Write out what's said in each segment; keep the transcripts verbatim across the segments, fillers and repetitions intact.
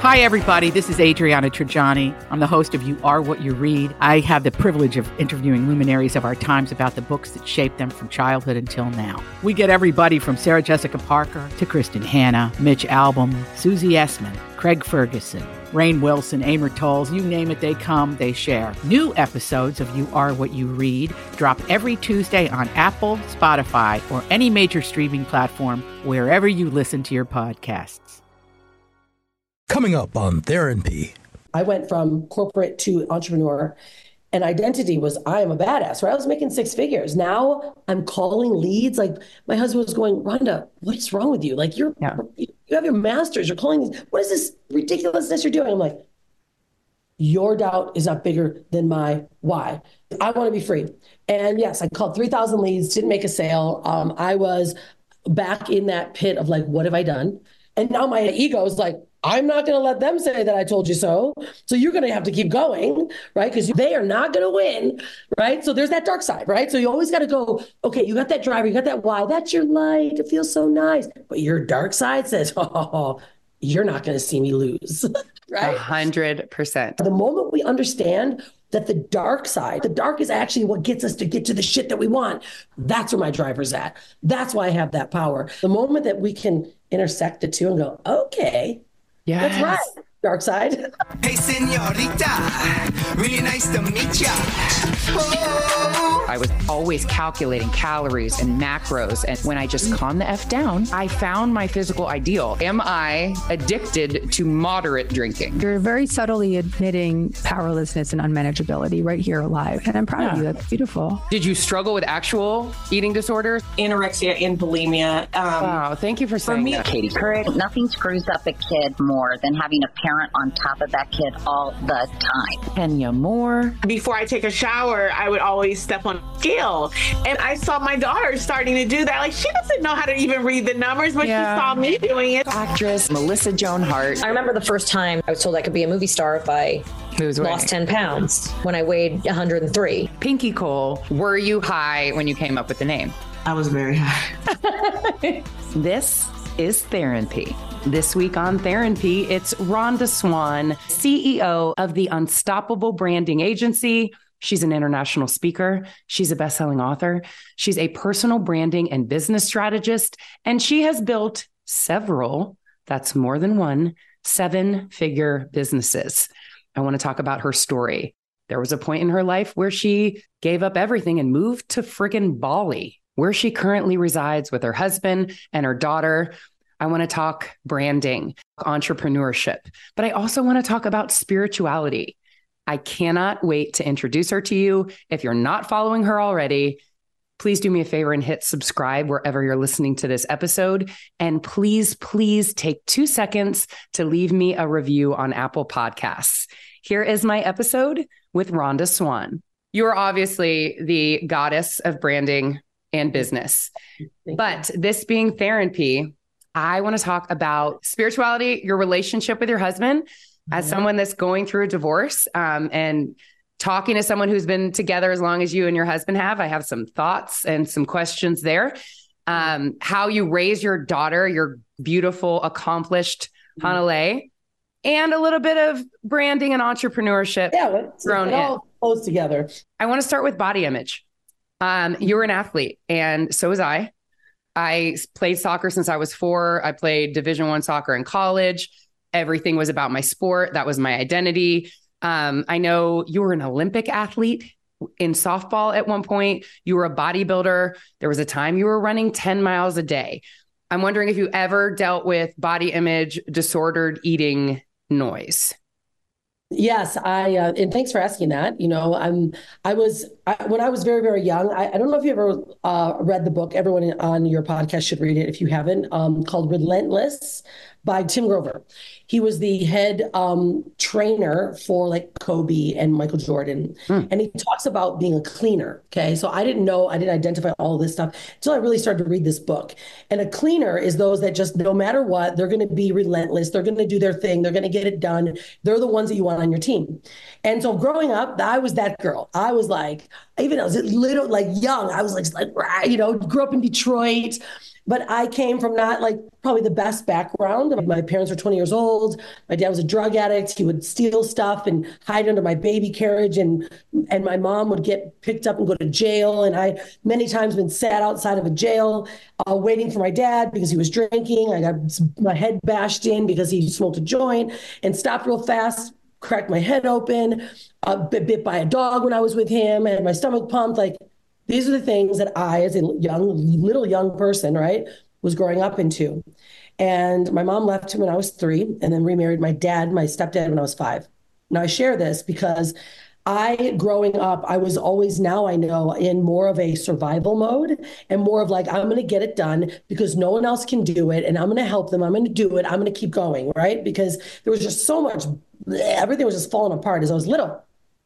Hi, everybody. This is Adriana Trajani. I'm the host of You Are What You Read. I have the privilege of interviewing luminaries of our times about the books that shaped them from childhood until now. We get everybody from Sarah Jessica Parker to Kristen Hanna, Mitch Albom, Susie Essman, Craig Ferguson, Rainn Wilson, Amor Towles, you name it, they come, they share. New episodes of You Are What You Read drop every Tuesday on Apple, Spotify, or any major streaming platform wherever you listen to your podcasts. Coming up on Therapy. I went from corporate to entrepreneur, and identity was I am a badass, right? I was making six figures. Now I'm calling leads. Like my husband was going, Rhonda, what is wrong with you? Like you're, yeah. you have your master's, you're calling these. What is this ridiculousness you're doing? I'm like, your doubt is not bigger than my why. I want to be free. And yes, I called three thousand leads, didn't make a sale. Um, I was back in that pit of like, what have I done? And now my ego is like, I'm not going to let them say that I told you so. So you're going to have to keep going, right? Because they are not going to win, right? So there's that dark side, right? So you always got to go, okay, you got that driver, you got that why, that's your light, it feels so nice. But your dark side says, oh, you're not going to see me lose, right? A hundred percent. The moment we understand that the dark side, the dark is actually what gets us to get to the shit that we want. That's where my driver's at. That's why I have that power. The moment that we can intersect the two and go, okay, yeah, that's right. Dark side. Hey, señorita, really nice to meet ya. Oh. I was always calculating calories and macros. And when I just calmed the F down, I found my physical ideal. Am I addicted to moderate drinking? You're very subtly admitting powerlessness and unmanageability right here live. And I'm proud yeah. of you. That's beautiful. Did you struggle with actual eating disorders? Anorexia and bulimia. Um, wow. Thank you for saying for me, that. Katie Couric. Nothing screws up a kid more than having a parent on top of that kid all the time. Kenya Moore. Before I take a shower, I would always step on a scale. And I saw my daughter starting to do that. Like, she doesn't know how to even read the numbers, but yeah. she saw me doing it. Actress Melissa Joan Hart. I remember the first time I was told I could be a movie star if I lost ten pounds when I weighed one hundred three. Pinky Cole, were you high when you came up with the name? I was very high. This is Therapy. This week on Therapy, it's Rhonda Swan, C E O of the Unstoppable Branding Agency. She's an international speaker. She's a best-selling author. She's a personal branding and business strategist, and she has built several, that's more than one, seven-figure businesses. I want to talk about her story. There was a point in her life where she gave up everything and moved to friggin' Bali, where she currently resides with her husband and her daughter. I want to talk branding, entrepreneurship, but I also want to talk about spirituality. I cannot wait to introduce her to you. If you're not following her already, please do me a favor and hit subscribe wherever you're listening to this episode. And please, please take two seconds to leave me a review on Apple Podcasts. Here is my episode with Rhonda Swan. You are obviously the goddess of branding and business, but this being Therapy, I want to talk about spirituality, your relationship with your husband. As someone that's going through a divorce um, and talking to someone who's been together as long as you and your husband have, I have some thoughts and some questions there. Um, how you raise your daughter, your beautiful, accomplished Hanalei, and a little bit of branding and entrepreneurship yeah, thrown it all in. Close together. I want to start with body image. Um, you were an athlete, and so was I. I played soccer since I was four. I played Division One soccer in college. Everything was about my sport. That was my identity. Um, I know you were an Olympic athlete in softball at one point. You were a bodybuilder. There was a time you were running ten miles a day. I'm wondering if you ever dealt with body image, disordered eating noise. Yes, I uh, and thanks for asking that. You know, I'm I was I, when I was very very young. I, I don't know if you ever uh, read the book. Everyone on your podcast should read it if you haven't. Um, called Relentless by Tim Grover. He was the head um, trainer for like Kobe and Michael Jordan. Mm. And he talks about being a cleaner. Okay. So I didn't know, I didn't identify all this stuff until I really started to read this book. And a cleaner is those that just, no matter what, they're going to be relentless. They're going to do their thing. They're going to get it done. They're the ones that you want on your team. And so growing up, I was that girl. I was like, even I was little, like young, I was like, like, you know, grew up in Detroit, but I came from not like probably the best background. My parents were twenty years old. My dad was a drug addict. He would steal stuff and hide under my baby carriage. And, and my mom would get picked up and go to jail. And I many times been sat outside of a jail uh, waiting for my dad because he was drinking. I got my head bashed in because he smoked a joint and stopped real fast, cracked my head open, uh, bit, bit by a dog when I was with him, and my stomach pumped. Like, these are the things that I, as a young, little young person, right, was growing up into. And my mom left him when I was three and then remarried my dad, my stepdad, when I was five. Now, I share this because I, growing up, I was always, now I know, in more of a survival mode and more of like, I'm going to get it done because no one else can do it. And I'm going to help them. I'm going to do it. I'm going to keep going, right? Because there was just so much, everything was just falling apart as I was little.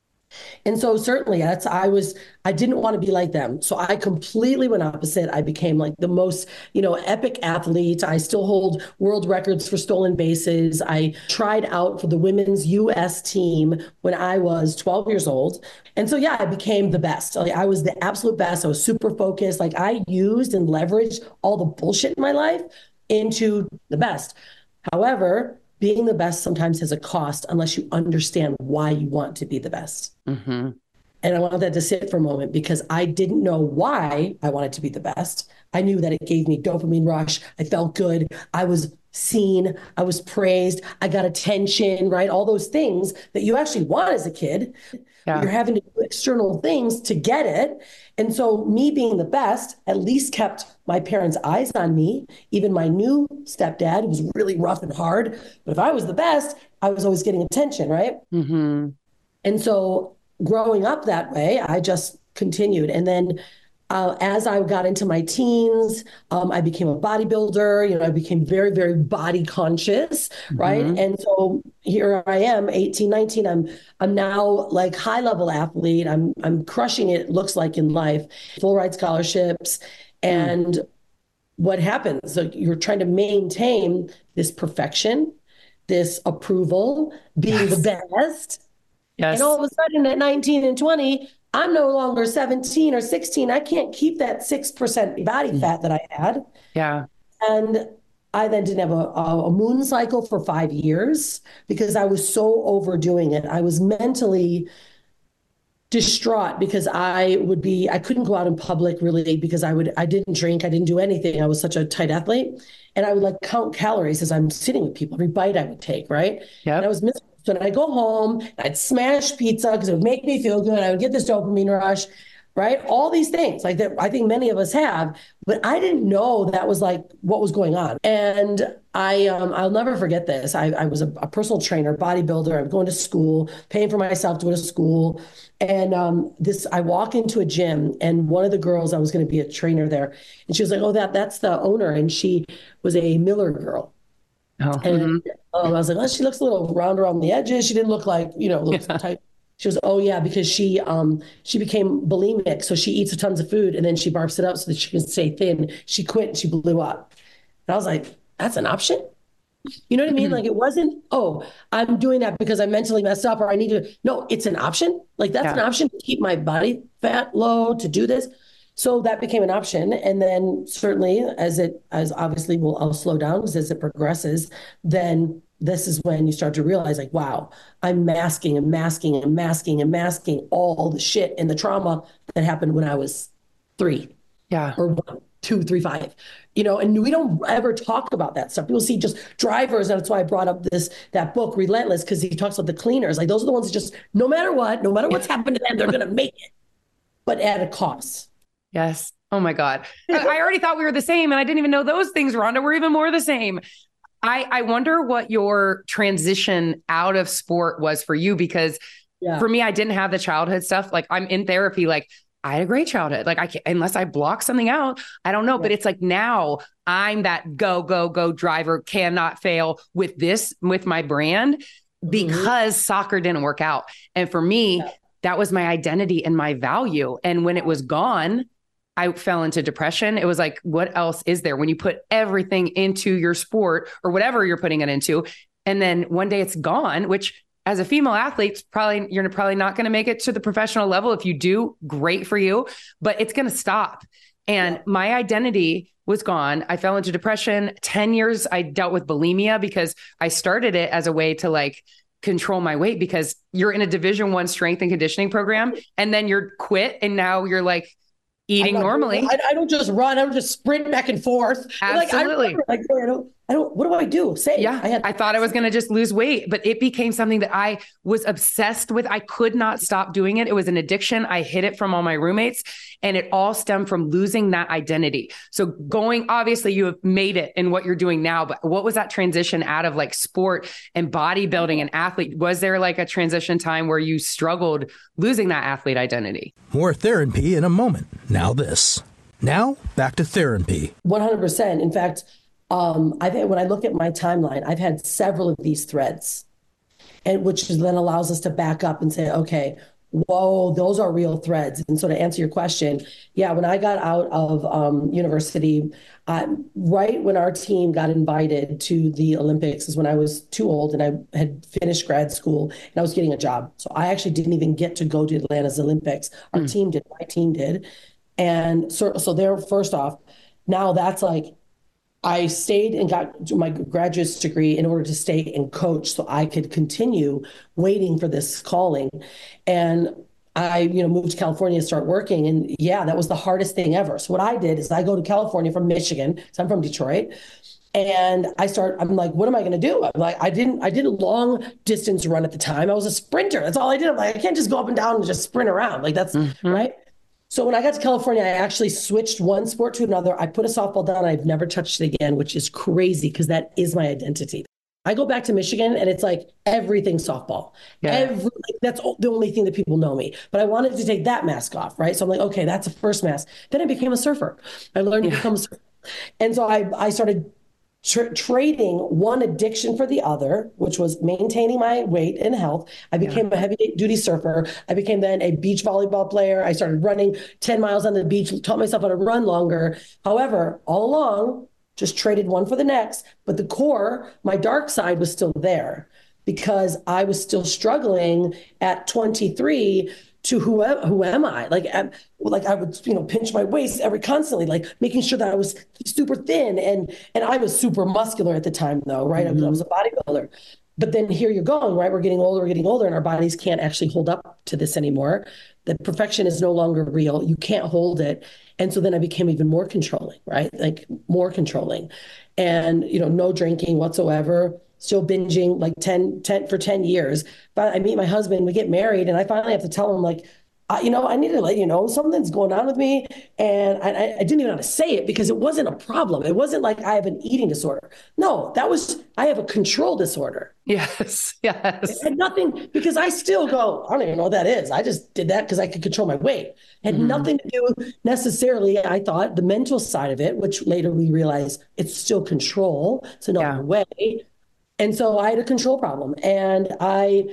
And so certainly that's, I was, I didn't want to be like them. So I completely went opposite. I became like the most, you know, epic athlete. I still hold world records for stolen bases. I tried out for the women's U S team when I was twelve years old. And so, yeah, I became the best. Like, I was the absolute best. I was super focused. Like, I used and leveraged all the bullshit in my life into the best. However, being the best sometimes has a cost unless you understand why you want to be the best. Mm-hmm. And I wanted that to sit for a moment because I didn't know why I wanted to be the best. I knew that it gave me dopamine rush. I felt good. I was seen. I was praised. I got attention, right? All those things that you actually want as a kid. Yeah. You're having to do external things to get it. And so me being the best at least kept my parents' eyes on me. Even my new stepdad was really rough and hard. But if I was the best, I was always getting attention, right? Mm-hmm. And so growing up that way, I just continued. And then Uh, as I got into my teens, um, I became a bodybuilder. You know, I became very, very body conscious, right? Mm-hmm. And so here I am, eighteen, nineteen. I'm, I'm now like high level athlete. I'm, I'm crushing it. it looks like in life, full ride scholarships, and mm. what happens? So you're trying to maintain this perfection, this approval, being yes. the best, yes. and all of a sudden at nineteen and twenty. I'm no longer seventeen or sixteen. I can't keep that six percent body fat that I had. Yeah. And I then didn't have a, a moon cycle for five years because I was so overdoing it. I was mentally distraught because I would be, I couldn't go out in public really because I would, I didn't drink. I didn't do anything. I was such a tight athlete. And I would like count calories as I'm sitting with people, every bite I would take, right? Yeah. And I was miserable. So then I'd go home, and I'd smash pizza because it would make me feel good. I would get this dopamine rush, right? All these things like that I think many of us have, but I didn't know that was like what was going on. And I, um, I'll never forget this. I, I was a, a personal trainer, bodybuilder. I was going to school, paying for myself to go to school. And um, this, I walk into a gym, and one of the girls, I was going to be a trainer there, and she was like, "Oh, that that's the owner," and she was a Miller girl. Oh. And um, I was like, "Oh, she looks a little round around the edges. She didn't look like, you know, looks yeah. tight." She was, "Oh yeah, because she um she became bulimic, so she eats tons of food and then she barfs it up so that she can stay thin. She quit and she blew up." And I was like, "That's an option?" You know what I mean? Mm-hmm. Like, it wasn't, "Oh, I'm doing that because I'm mentally messed up or I need to." No, it's an option. Like, that's yeah. an option to keep my body fat low, to do this. So that became an option. And then certainly as it, as obviously will I'll slow down as it progresses, then this is when you start to realize like, wow, I'm masking and masking and masking and masking all the shit and the trauma that happened when I was three. Yeah. Or one, two, three, five, you know, and we don't ever talk about that stuff. People see just drivers. And that's why I brought up this, that book, Relentless, because he talks about the cleaners. Like, those are the ones that just, no matter what, no matter what's happened to them, they're going to make it, but at a cost. Yes. Oh my God. I already thought we were the same, and I didn't even know those things, Rhonda, were even more the same. I, I wonder what your transition out of sport was for you, because yeah. for me, I didn't have the childhood stuff. Like, I'm in therapy. Like, I had a great childhood. Like, I can't, unless I block something out, I don't know. Yeah. But it's like, now I'm that go, go, go driver, cannot fail with this, with my brand, because mm-hmm. soccer didn't work out. And for me, yeah. that was my identity and my value. And when it was gone, I fell into depression. It was like, what else is there when you put everything into your sport or whatever you're putting it into? And then one day it's gone, which as a female athlete, probably you're probably not going to make it to the professional level. If you do, great for you, but it's going to stop. And yeah. my identity was gone. I fell into depression. ten years I dealt with bulimia because I started it as a way to like control my weight, because you're in a division one strength and conditioning program and then you're quit. And now you're like eating not, normally. I, I don't just run. I don't just sprint back and forth. Absolutely. Like, I, like, I don't, I don't, what do I do? Say, yeah, I, had- I thought I was going to just lose weight, but it became something that I was obsessed with. I could not stop doing it. It was an addiction. I hid it from all my roommates, and it all stemmed from losing that identity. So going, obviously you have made it in what you're doing now, but what was that transition out of like sport and bodybuilding and athlete? Was there like a transition time where you struggled losing that athlete identity? More Therapy in a moment. Now this. Now back to Therapy. one hundred percent. In fact, Um, I've had, when I look at my timeline, I've had several of these threads, and which then allows us to back up and say, okay, whoa, those are real threads. And so to answer your question, yeah, when I got out of um, university, uh, right when our team got invited to the Olympics is when I was too old and I had finished grad school and I was getting a job. So I actually didn't even get to go to Atlanta's Olympics. Our mm. team did, my team did. And so, so there, first off, now that's like, I stayed and got my graduate degree in order to stay and coach so I could continue waiting for this calling. And I, you know, moved to California and start working. And yeah, that was the hardest thing ever. So what I did is I go to California from Michigan, so I'm from Detroit. And I start, I'm like, what am I going to do? I'm like, I didn't, I did a long distance run at the time. I was a sprinter. That's all I did. I'm like, I can't just go up and down and just sprint around. Like that's mm-hmm. right. So when I got to California, I actually switched one sport to another. I put a softball down. I've never touched it again, which is crazy because that is my identity. I go back to Michigan and it's like everything softball. Yeah. Every, like, that's the only thing that people know me. But I wanted to take that mask off, right? So I'm like, okay, that's the first mask. Then I became a surfer. I learned yeah. to become a surfer. And so I, I started Tra- trading one addiction for the other, which was maintaining my weight and health. I became yeah. a heavy duty surfer. I became then a beach volleyball player. I started running ten miles on the beach, taught myself how to run longer. However, all along, just traded one for the next. But the core, my dark side was still there because I was still struggling at twenty-three to who am, who am I? Like, I'm, like I would, you know, pinch my waist every constantly, like making sure that I was super thin. And, and I was super muscular at the time though, right? Mm-hmm. I, was, I was a bodybuilder. But then here you're going, right? We're getting older, we're getting older, and our bodies can't actually hold up to this anymore. The perfection is no longer real. You can't hold it. And so then I became even more controlling, right? Like more controlling. And, you know, no drinking whatsoever. Still binging like ten, ten for ten years. But I meet my husband, we get married, and I finally have to tell him like, I, you know, I need to let you know something's going on with me. And I, I didn't even know how to say it because it wasn't a problem. It wasn't like I have an eating disorder. No, that was, I have a control disorder. Yes, yes. It had nothing, because I still go, I don't even know what that is. I just did that because I could control my weight. It had mm-hmm. nothing to do necessarily, I thought, the mental side of it, which later we realized it's still control. It's another yeah. way. And so I had a control problem, and I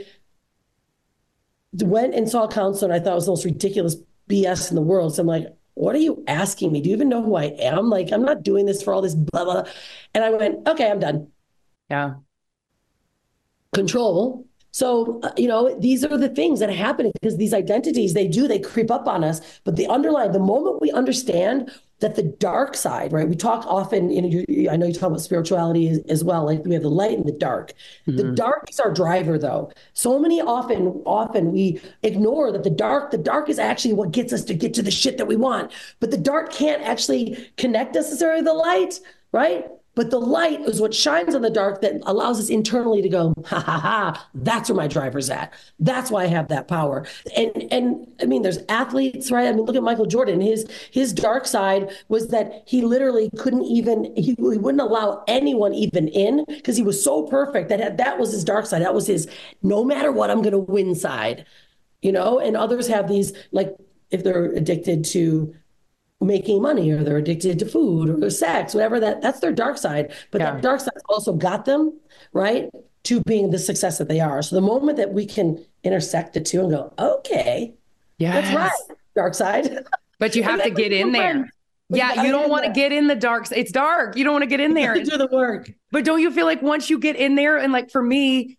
went and saw a counselor, and I thought it was the most ridiculous B S in the world. So I'm like, what are you asking me? Do you even know who I am? Like, I'm not doing this for all this blah, blah. And I went, okay, I'm done. Yeah. Control. So, uh, you know, these are the things that happen because these identities, they do, they creep up on us. But the underlying, the moment we understand that the dark side, right? We talk often, you know, you, I know you talk about spirituality as, as well. Like we have the light and the dark. Mm-hmm. The dark is our driver, though. So many often, often we ignore that the dark, the dark is actually what gets us to get to the shit that we want. But the dark can't actually connect necessarily to the light, right? But the light is what shines on the dark that allows us internally to go, ha, ha, ha, that's where my driver's at. That's why I have that power. And, and I mean, there's athletes, right? I mean, look at Michael Jordan. His, his dark side was that he literally couldn't even, he, he wouldn't allow anyone even in because he was so perfect that that was his dark side. That was his, no matter what, I'm going to win side, you know? And others have these, like, if they're addicted to making money or they're addicted to food or sex, whatever, that that's their dark side. But yeah. that dark side also got them, right, to being the success that they are. So the moment that we can intersect the two and go, okay, yes. that's right, dark side. But you have to get in there. Yeah, you don't want to get in the dark. It's dark. You don't want to get in there. Do the work. But don't you feel like once you get in there, and like for me,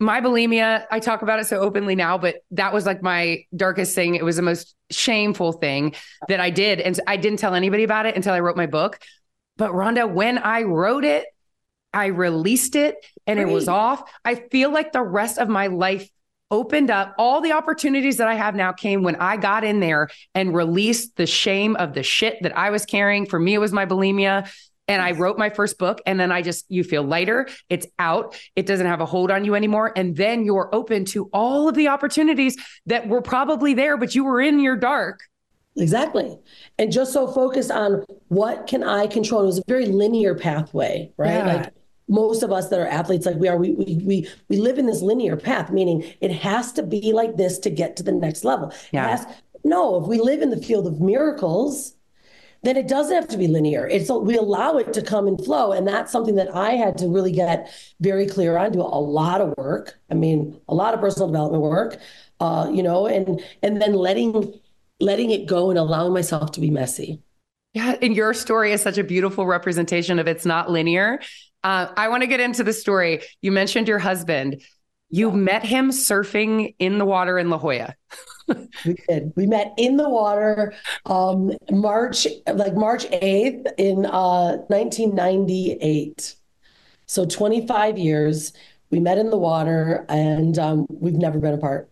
My bulimia, I talk about it so openly now, but that was like my darkest thing. It was the most shameful thing that I did. And I didn't tell anybody about it until I wrote my book. But Rhonda, when I wrote it, I released it and Great. It was off. I feel like the rest of my life opened up. All the opportunities that I have now came when I got in there and released the shame of the shit that I was carrying. For me, it was my bulimia. And I wrote my first book, and then I just, you feel lighter. It's out. It doesn't have a hold on you anymore. And then you're open to all of the opportunities that were probably there, but you were in your dark. Exactly. And just so focused on what can I control? It was a very linear pathway, right? Yeah. Like most of us that are athletes, like we are, we, we, we, we live in this linear path, meaning it has to be like this to get to the next level. Yeah. It has, no, if we live in the field of miracles, then it doesn't have to be linear. It's we allow it to come and flow. And that's something that I had to really get very clear on, do a lot of work. I mean, a lot of personal development work, uh, you know, and and then letting letting it go and allowing myself to be messy. Yeah. And your story is such a beautiful representation of it's not linear. Uh, I want to get into the story. You mentioned your husband. You yeah. met him surfing in the water in La Jolla. We did. We met in the water, um, March, like March eighth in uh, nineteen ninety-eight. So twenty-five years. We met in the water, and um, we've never been apart.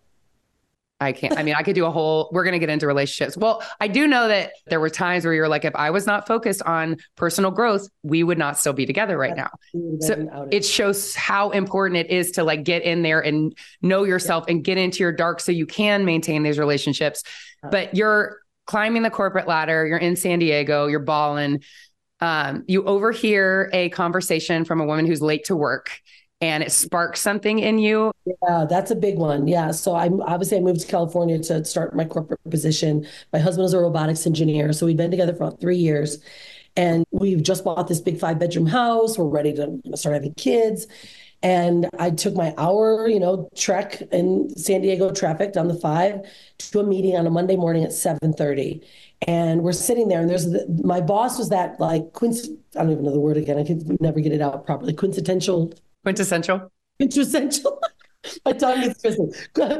I can't, I mean, I could do a whole, we're going to get into relationships. Well, I do know that there were times where you're like, if I was not focused on personal growth, we would not still be together right now. So it shows how important it is to like get in there and know yourself yeah. and get into your dark so you can maintain these relationships. But you're climbing the corporate ladder. You're in San Diego, you're balling. Um, you overhear a conversation from a woman who's late to work. And it sparks something in you. Yeah, that's a big one. Yeah. So I obviously I moved to California to start my corporate position. My husband is a robotics engineer. So we've been together for about three years. And we've just bought this big five bedroom house. We're ready to start having kids. And I took my hour, you know, trek in San Diego traffic down the five to a meeting on a Monday morning at seven thirty. And we're sitting there, and there's the, my boss was that like, quinc- I don't even know the word again. I could never get it out properly. Quintessential. Quintessential. Quintessential. My tongue is twisted.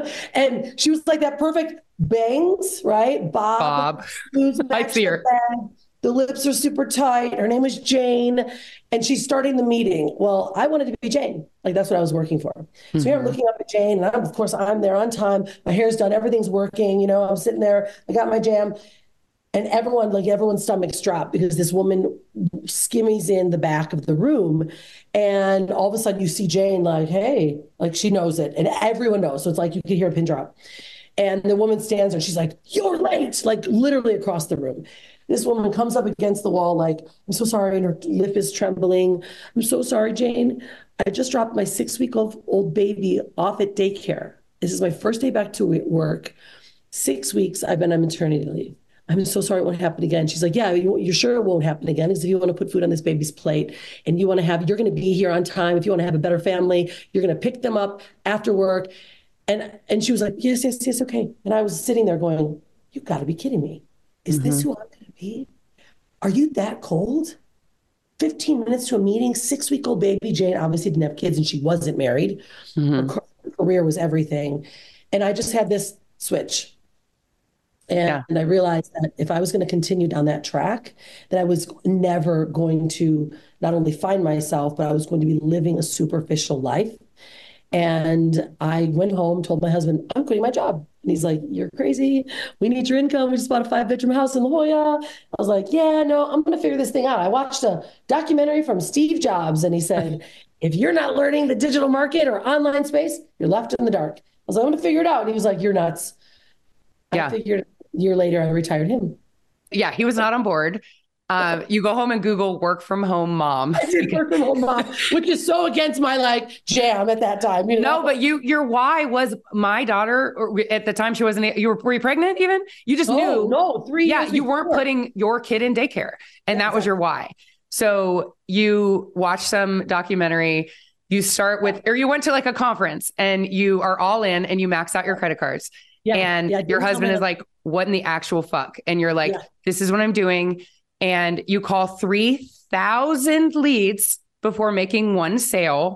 And she was like that perfect bangs, right? Bob. Bob. I see her. The lips are super tight. Her name is Jane. And she's starting the meeting. Well, I wanted to be Jane. Like, that's what I was working for. Mm-hmm. So here I'm looking up at Jane. And I'm, of course, I'm there on time. My hair's done. Everything's working. You know, I'm sitting there. I got my jam. And everyone, like everyone's stomachs drop because this woman skimmies in the back of the room. And all of a sudden you see Jane like, hey, like she knows it. And everyone knows. So it's like you could hear a pin drop. And the woman stands there and she's like, you're late, like literally across the room. This woman comes up against the wall like, I'm so sorry. And her lip is trembling. I'm so sorry, Jane. I just dropped my six-week-old old baby off at daycare. This is my first day back to work. Six weeks I've been on maternity leave. I'm so sorry it won't happen again. She's like, yeah, you, you're sure it won't happen again? Because if you want to put food on this baby's plate and you want to have, you're going to be here on time. If you want to have a better family, you're going to pick them up after work. And and she was like, yes, yes, yes, okay. And I was sitting there going, you got to be kidding me. Is mm-hmm. this who I'm going to be? Are you that cold? fifteen minutes to a meeting, six-week-old baby. Jane obviously didn't have kids and she wasn't married. Mm-hmm. Her career was everything. And I just had this switch. And, yeah. and I realized that if I was going to continue down that track, that I was never going to not only find myself, but I was going to be living a superficial life. And I went home, told my husband, I'm quitting my job. And he's like, you're crazy. We need your income. We just bought a five bedroom house in La Jolla. I was like, yeah, no, I'm going to figure this thing out. I watched a documentary from Steve Jobs and he said, if you're not learning the digital market or online space, you're left in the dark. I was like, I'm going to figure it out. And he was like, you're nuts. Yeah. I figured a year later, I retired him. Yeah, he was not on board. Uh, you go home and Google work from home mom. I did work from home mom, which is so against my like jam at that time. You know? No, but you, your why was my daughter or at the time she wasn't, you were, were you pregnant even? You just no, knew. No, three Yeah, years you before. weren't putting your kid in daycare and yeah, that was your why. So you watch some documentary, you start with, or you went to like a conference and you are all in and you max out your credit cards. Yeah, and yeah, your husband is like, what in the actual fuck? And you're like, yeah. this is what I'm doing. And you call three thousand leads before making one sale.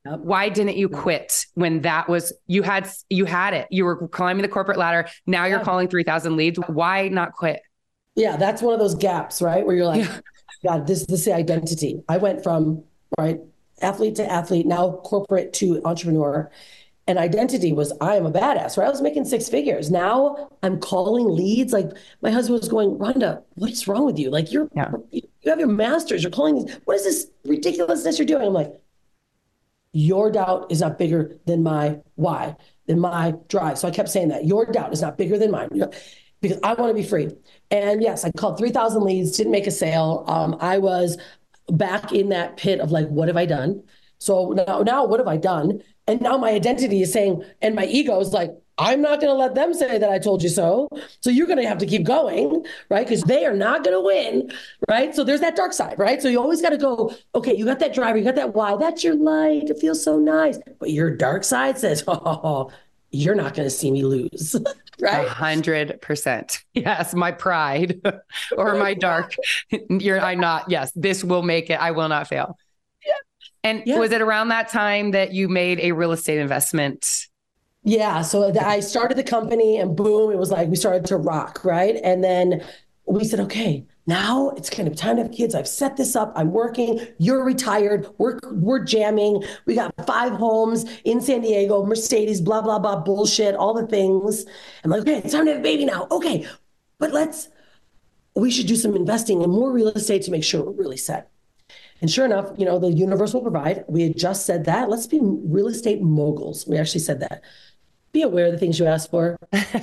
Yep. Why didn't you quit when that was, you had, you had it, you were climbing the corporate ladder. Now you're yeah. calling three thousand leads. Why not quit? Yeah. That's one of those gaps, right? Where you're like, yeah. God, this, this is the identity. I went from, right, athlete to athlete, now corporate to entrepreneur. And identity was, I am a badass, right? I was making six figures. Now I'm calling leads. Like my husband was going, Rhonda, what is wrong with you? Like you're, yeah. you have your master's, you're calling these, what is this ridiculousness you're doing? I'm like, your doubt is not bigger than my why, than my drive. So I kept saying that your doubt is not bigger than mine, because I want to be free. And yes, I called three thousand leads, didn't make a sale. Um, I was back in that pit of like, what have I done? So now, now what have I done? And now my identity is saying, and my ego is like, I'm not going to let them say that I told you so. So you're going to have to keep going, right? Because they are not going to win, right? So there's that dark side, right? So you always got to go, okay, you got that driver, you got that why, that's your light, it feels so nice. But your dark side says, oh, you're not going to see me lose, right? A hundred percent. Yes, my pride or my dark, you're, I'm not, yes, this will make it, I will not fail. Yeah. And yeah. was it around that time that you made a real estate investment? Yeah. So I started the company and boom, it was like, we started to rock. Right. And then we said, okay, now it's kind of time to have kids. I've set this up. I'm working. You're retired. We're, we're jamming. We got five homes in San Diego, Mercedes, blah, blah, blah, bullshit, all the things. I'm like, okay, it's time to have a baby now. Okay. But let's, we should do some investing in more real estate to make sure we're really set. And sure enough, you know, the universe will provide. We had just said that. Let's be real estate moguls. We actually said that. Be aware of the things you ask for.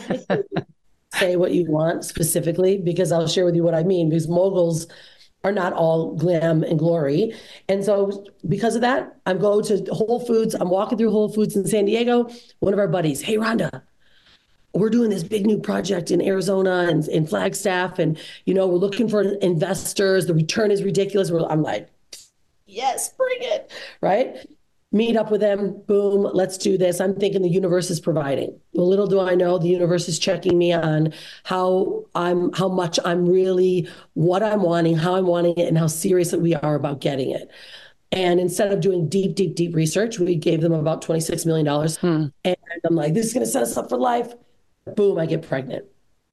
Say what you want specifically, because I'll share with you what I mean, because moguls are not all glam and glory. And so because of that, I'm going to Whole Foods. I'm walking through Whole Foods in San Diego. One of our buddies, hey, Rhonda, we're doing this big new project in Arizona and in Flagstaff. And, you know, we're looking for investors. The return is ridiculous. We're, I'm like, yes, bring it, right? Meet up with them, boom, let's do this. I'm thinking the universe is providing. Well, little do I know, the universe is checking me on how I'm, how much I'm really, what I'm wanting, how I'm wanting it, and how serious that we are about getting it. And instead of doing deep, deep, deep research, we gave them about twenty-six million dollars. Hmm. And I'm like, this is going to set us up for life. Boom, I get pregnant.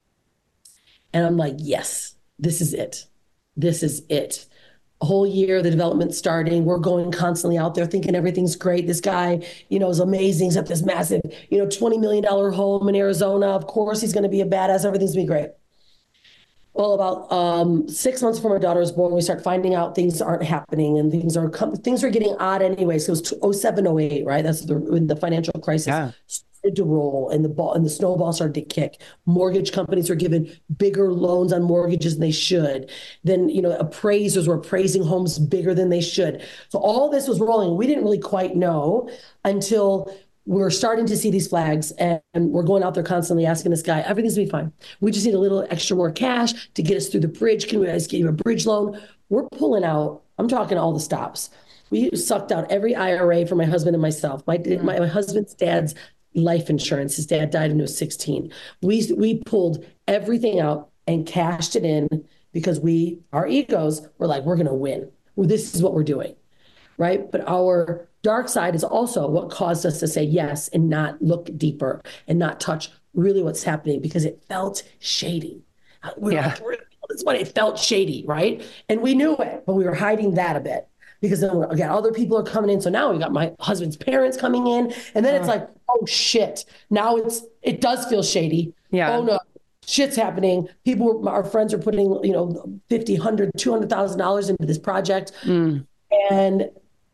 And I'm like, yes, this is it. This is it. A whole year, the development starting. We're going constantly out there thinking everything's great. This guy, you know, is amazing. He's got this massive, you know, twenty million dollars home in Arizona. Of course, he's going to be a badass. Everything's going to be great. Well, about um, six months before my daughter was born, we start finding out things aren't happening and things are things are getting odd anyway. So it was oh seven, oh eight, right? That's the, when the financial crisis yeah. started to roll and the ball and the snowball started to kick. Mortgage companies were given bigger loans on mortgages than they should. Then, you know, appraisers were appraising homes bigger than they should. So all this was rolling. We didn't really quite know until we're starting to see these flags, and we're going out there constantly asking this guy, everything's gonna be fine. We just need a little extra more cash to get us through the bridge. Can we guys give you a bridge loan? We're pulling out, I'm talking all the stops. We sucked out every I R A for my husband and myself. My, mm-hmm. my, my husband's dad's life insurance. His dad died when he was sixteen. We, we pulled everything out and cashed it in because we, our egos were like, we're gonna win. Well, this is what we're doing, right? But our dark side is also what caused us to say yes and not look deeper and not touch really what's happening, because it felt shady. We yeah. Like, that's what it felt shady, right? And we knew it, but we were hiding that a bit, because then again, other people are coming in. So now we got my husband's parents coming in, and then uh, it's like, oh shit. Now it's it does feel shady. Yeah. Oh no, shit's happening. People, our friends are putting, you know, fifty, one hundred, two hundred thousand dollars into this project, mm. and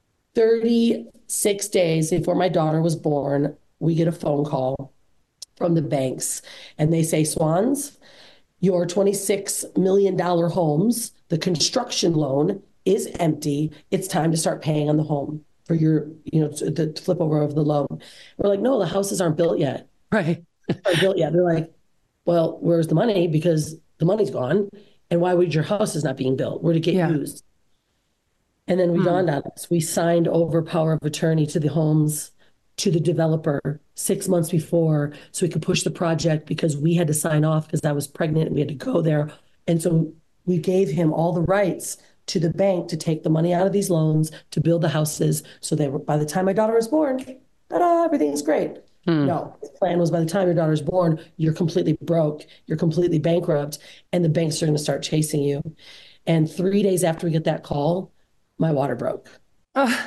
thirty-six days before my daughter was born, we get a phone call from the banks, and they say, Swans, your twenty-six million dollars homes, the construction loan is empty. It's time to start paying on the home for your, you know, to, to flip over of the loan. We're like, no, the houses aren't built yet. Right. aren't built yet. They're like, well, where's the money? Because the money's gone. And why would your house is not being built? Where'd it get yeah. used? And then we hmm. dawned on us. We signed over power of attorney to the homes, to the developer six months before, so we could push the project, because we had to sign off because I was pregnant and we had to go there. And so we gave him all the rights to the bank to take the money out of these loans to build the houses. So they were, by the time my daughter was born, ta-da, everything's great. Hmm. No, the plan was by the time your daughter's born, you're completely broke, you're completely bankrupt, and the banks are going to start chasing you. And three days after we get that call, my water broke. Oh,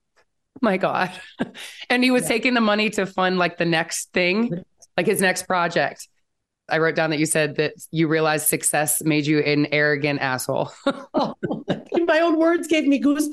my God. And he was yeah. taking the money to fund like the next thing, like his next project. I wrote down that you said that you realized success made you an arrogant asshole. Oh, my own words gave me goosebumps.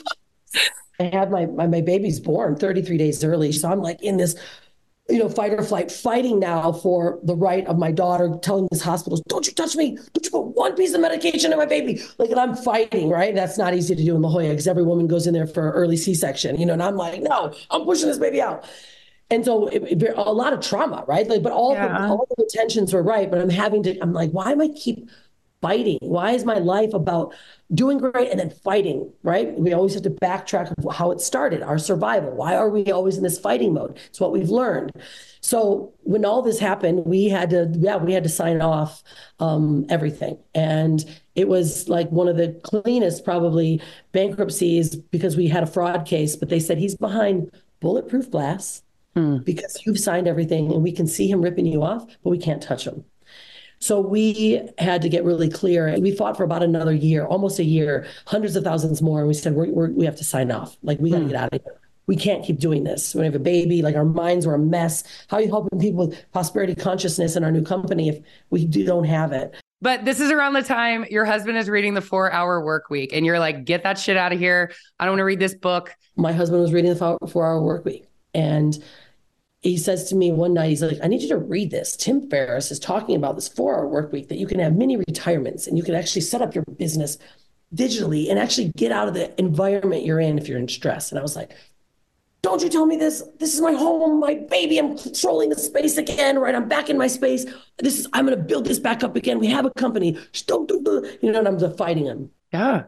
I had my, my, my baby's born thirty-three days early. So I'm like in this, you know, fight or flight, fighting now for the right of my daughter, telling these hospitals, don't you touch me. Don't you put one piece of medication in my baby. Like, and I'm fighting, right? That's not easy to do in La Jolla because every woman goes in there for an early C-section, you know, and I'm like, no, I'm pushing this baby out. And so it, it, a lot of trauma, right? Like, but all, yeah. the, all the intentions were right, but I'm having to, I'm like, why am I keep fighting? Why is my life about doing great and then fighting, right? We always have to backtrack of how it started, our survival. Why are we always in this fighting mode? It's what we've learned. So when all this happened, we had to, yeah, we had to sign off um, everything. And it was like one of the cleanest probably bankruptcies because we had a fraud case, but they said he's behind bulletproof glass hmm. because you've signed everything and we can see him ripping you off, but we can't touch him. So we had to get really clear. We fought for about another year, almost a year, hundreds of thousands more. And we said, we're, we're, we have to sign off. Like, we got to mm. get out of here. We can't keep doing this. We have a baby, like our minds were a mess. How are you helping people with prosperity consciousness in our new company if we don't have it? But this is around the time your husband is reading the four hour work week and you're like, get that shit out of here. I don't want to read this book. My husband was reading the four hour work week. And he says to me one night, he's like, I need you to read this. Tim Ferriss is talking about this four-hour work week that you can have mini retirements and you can actually set up your business digitally and actually get out of the environment you're in if you're in stress. And I was like, don't you tell me this. This is my home, my baby. I'm controlling the space again, right? I'm back in my space. This is, I'm going to build this back up again. We have a company. Just don't do the, you know, and I'm just fighting him. Yeah.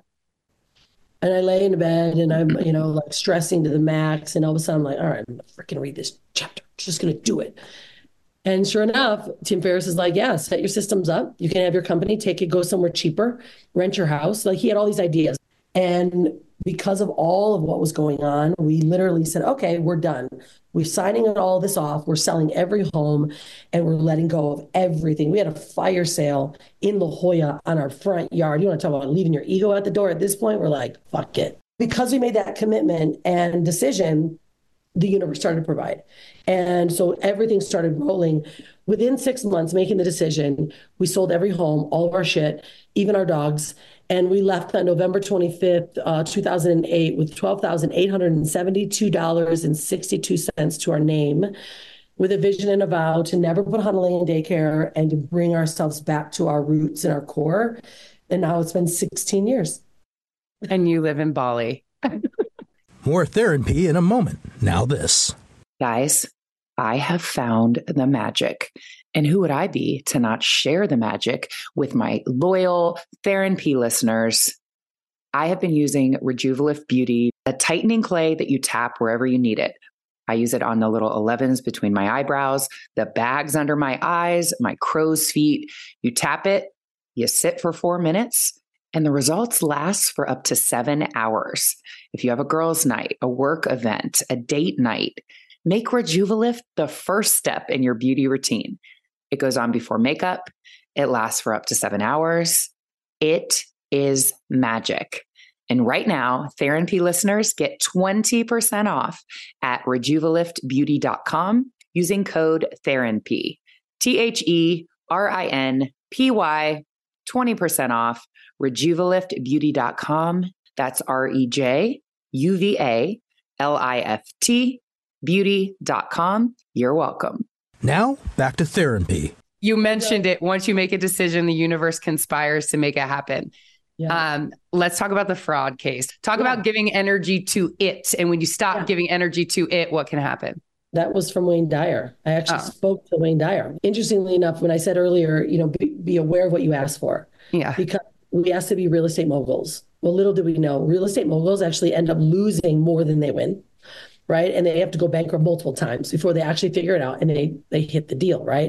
And I lay in bed and I'm, you know, like stressing to the max. And all of a sudden I'm like, all right, I'm going to freaking read this chapter. I'm just going to do it. And sure enough, Tim Ferriss is like, yeah, set your systems up. You can have your company, take it, go somewhere cheaper, rent your house. Like, he had all these ideas. And because of all of what was going on, we literally said, okay, we're done. We're signing all this off. We're selling every home and we're letting go of everything. We had a fire sale in La Jolla on our front yard. You want to talk about leaving your ego at the door at this point? We're like, fuck it. Because we made that commitment and decision, the universe started to provide. And so everything started rolling. Within six months, making the decision, we sold every home, all of our shit, even our dogs. And we left on November twenty-fifth, uh, two thousand eight with twelve thousand eight hundred seventy-two dollars and sixty-two cents to our name, with a vision and a vow to never put Hanalei in daycare and to bring ourselves back to our roots and our core. And now it's been sixteen years. And you live in Bali. More therapy in a moment. Now this. Guys, I have found the magic. And who would I be to not share the magic with my loyal therapy listeners? I have been using Rejuvalift Beauty, a tightening clay that you tap wherever you need it. I use it on the little elevens between my eyebrows, the bags under my eyes, my crow's feet. You tap it, you sit for four minutes, and the results last for up to seven hours. If you have a girls' night, a work event, a date night, make Rejuvalift the first step in your beauty routine. It goes on before makeup. It lasts for up to seven hours. It is magic. And right now, Therapy listeners get twenty percent off at rejuvalift beauty dot com using code Therapy. T H E R I N P Y, twenty percent off, rejuvalift beauty dot com. That's R E J U V A L I F T beauty dot com. You're welcome. Now, back to therapy. You mentioned it. Once you make a decision, the universe conspires to make it happen. Yeah. Um, let's talk about the fraud case. Talk yeah. about giving energy to it. And when you stop yeah. giving energy to it, what can happen? That was from Wayne Dyer. I actually oh. spoke to Wayne Dyer. Interestingly enough, when I said earlier, you know, be, be aware of what you ask for. Yeah. Because we asked to be real estate moguls. Well, little did we know, real estate moguls actually end up losing more than they win. Right. And they have to go bankrupt multiple times before they actually figure it out and they they hit the deal. Right.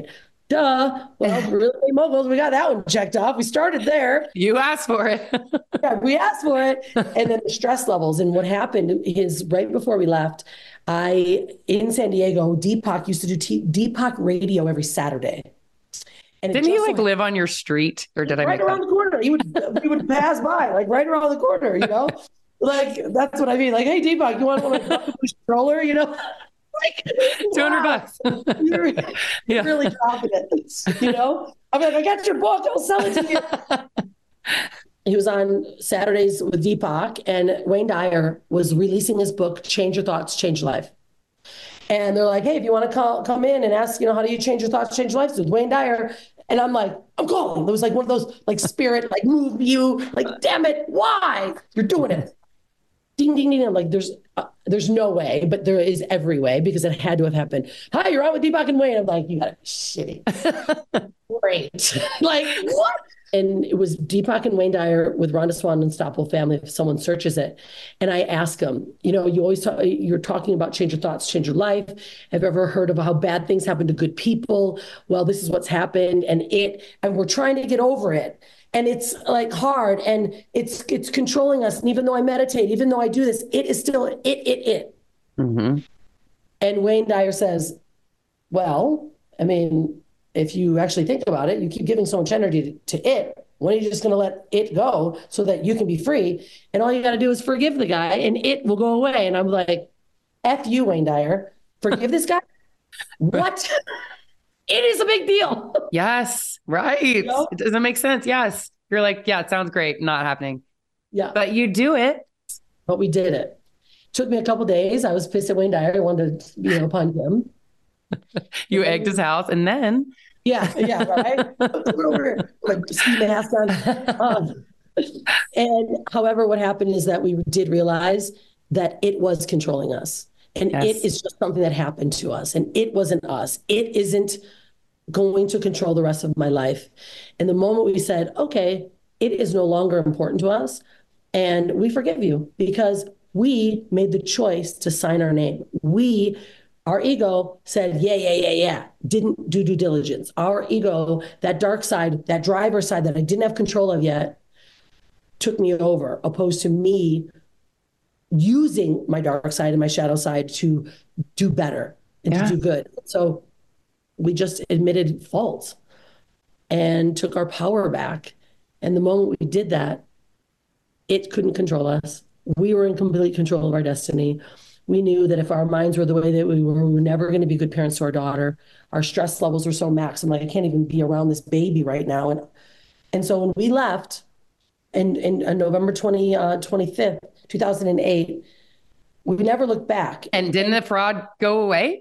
Duh. Well, real estate moguls, we got that one checked off. We started there. You asked for it. Yeah, we asked for it. And then the stress levels. And what happened is right before we left, I, in San Diego, Deepak used to do T- Deepak radio every Saturday. And didn't he like so, live on your street, or did I right make around that? the corner? He would, he would pass by, like right around the corner, you know? Like, that's what I mean. Like, hey, Deepak, you want to like a stroller, you know? Like, two hundred wow, bucks. You're, you're yeah. really dropping it, you know? I'm like, I got your book. I'll sell it to you. He was on Saturdays with Deepak, and Wayne Dyer was releasing his book, Change Your Thoughts, Change Your Life. And they're like, hey, if you want to call, come in and ask, you know, how do you change your thoughts, change your life with Wayne Dyer? And I'm like, I'm calling. It was like one of those, like, spirit, like, move you, like, damn it, why? You're doing it. Ding, ding, ding. I'm like, there's uh, there's no way, but there is every way, because it had to have happened. Hi, you're on with Deepak and Wayne. I'm like, you gotta be shitty. Great. Like, what? And it was Deepak and Wayne Dyer with Rhonda Swan, Unstoppable Family, if someone searches it. And I ask them, you know, you always talk, you're talking about change your thoughts, change your life. Have you ever heard about how bad things happen to good people? Well, this is what's happened, and it, and we're trying to get over it. And it's like hard, and it's it's controlling us. And even though I meditate, even though I do this, it is still it, it, it. Mm-hmm. And Wayne Dyer says, well, I mean, if you actually think about it, you keep giving so much energy to, to it. When are you just going to let it go so that you can be free? And all you got to do is forgive the guy, and it will go away. And I'm like, F you, Wayne Dyer. Forgive this guy? What? It is a big deal. Yes, right. You know? It doesn't make sense. Yes. You're like, yeah, it sounds great. Not happening. Yeah. But you do it. But we did it. Took me a couple of days. I was pissed at Wayne Dyer. I wanted to, you know, punch him. You and egged then, his house, and then? Yeah, yeah, right? Over, like, ski mask on. Um, and however, what happened is that we did realize that it was controlling us. And yes. It is just something that happened to us. And it wasn't us. It isn't going to control the rest of my life. And the moment we said, okay, it is no longer important to us, and we forgive you, because we made the choice to sign our name. We, our ego said, yeah, yeah, yeah, yeah, didn't do due diligence. Our ego, that dark side, that driver side that I didn't have control of yet, took me over, opposed to me using my dark side and my shadow side to do better and yeah. to do good. So we just admitted fault and took our power back. And the moment we did that, it couldn't control us. We were in complete control of our destiny. We knew that if our minds were the way that we were, we were never going to be good parents to our daughter. Our stress levels were so max. I'm like, I can't even be around this baby right now. And and so when we left, and in, in November twentieth, twenty-fifth, two thousand eight, we never looked back. And didn't the fraud go away?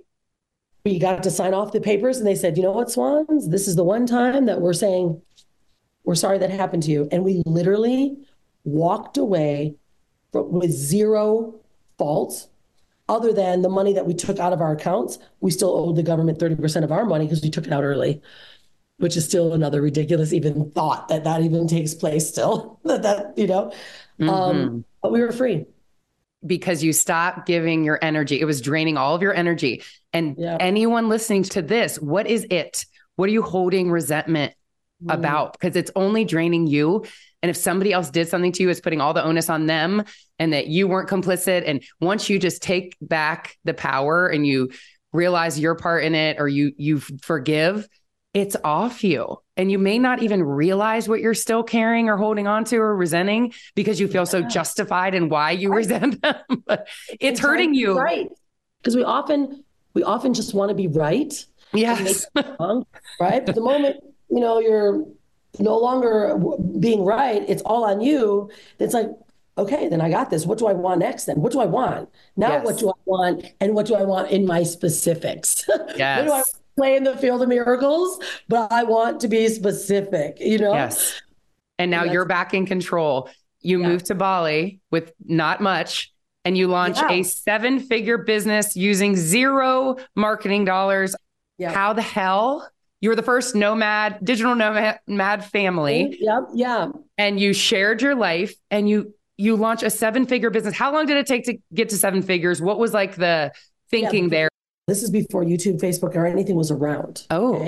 We got to sign off the papers, and they said, you know what, Swans, this is the one time that we're saying, we're sorry that happened to you. And we literally walked away with zero fault, other than the money that we took out of our accounts. We still owed the government thirty percent of our money because we took it out early, which is still another ridiculous even thought that that even takes place still, that, that you know, mm-hmm. um, but we were free. Because you stopped giving your energy. It was draining all of your energy. And yeah. anyone listening to this, what is it? What are you holding resentment mm. about? Because it's only draining you. And if somebody else did something to you, it's putting all the onus on them, and that you weren't complicit. And once you just take back the power and you realize your part in it, or you, you forgive, it's off you. And you may not even realize what you're still carrying or holding on to or resenting, because you feel yeah. so justified in why you right. resent them. But it's, it's hurting you. Right. Because we often, we often just want to be right. Yes. Wrong, right. But the moment, you know, you're no longer being right, it's all on you. It's like, okay, then I got this. What do I want next then? What do I want? Now yes. what do I want? And what do I want in my specifics? Yes. What do I play in the field of miracles? But I want to be specific, you know? Yes. And now and you're back in control. You yeah. moved to Bali with not much, and you launched yeah. a seven-figure business using zero marketing dollars. Yeah. How the hell? You were the first nomad, digital nomad family. Yep. Yeah. And you shared your life, and you, you launched a seven-figure business. How long did it take to get to seven figures? What was like the thinking yeah, there? This is before YouTube, Facebook, or anything was around. Oh, okay?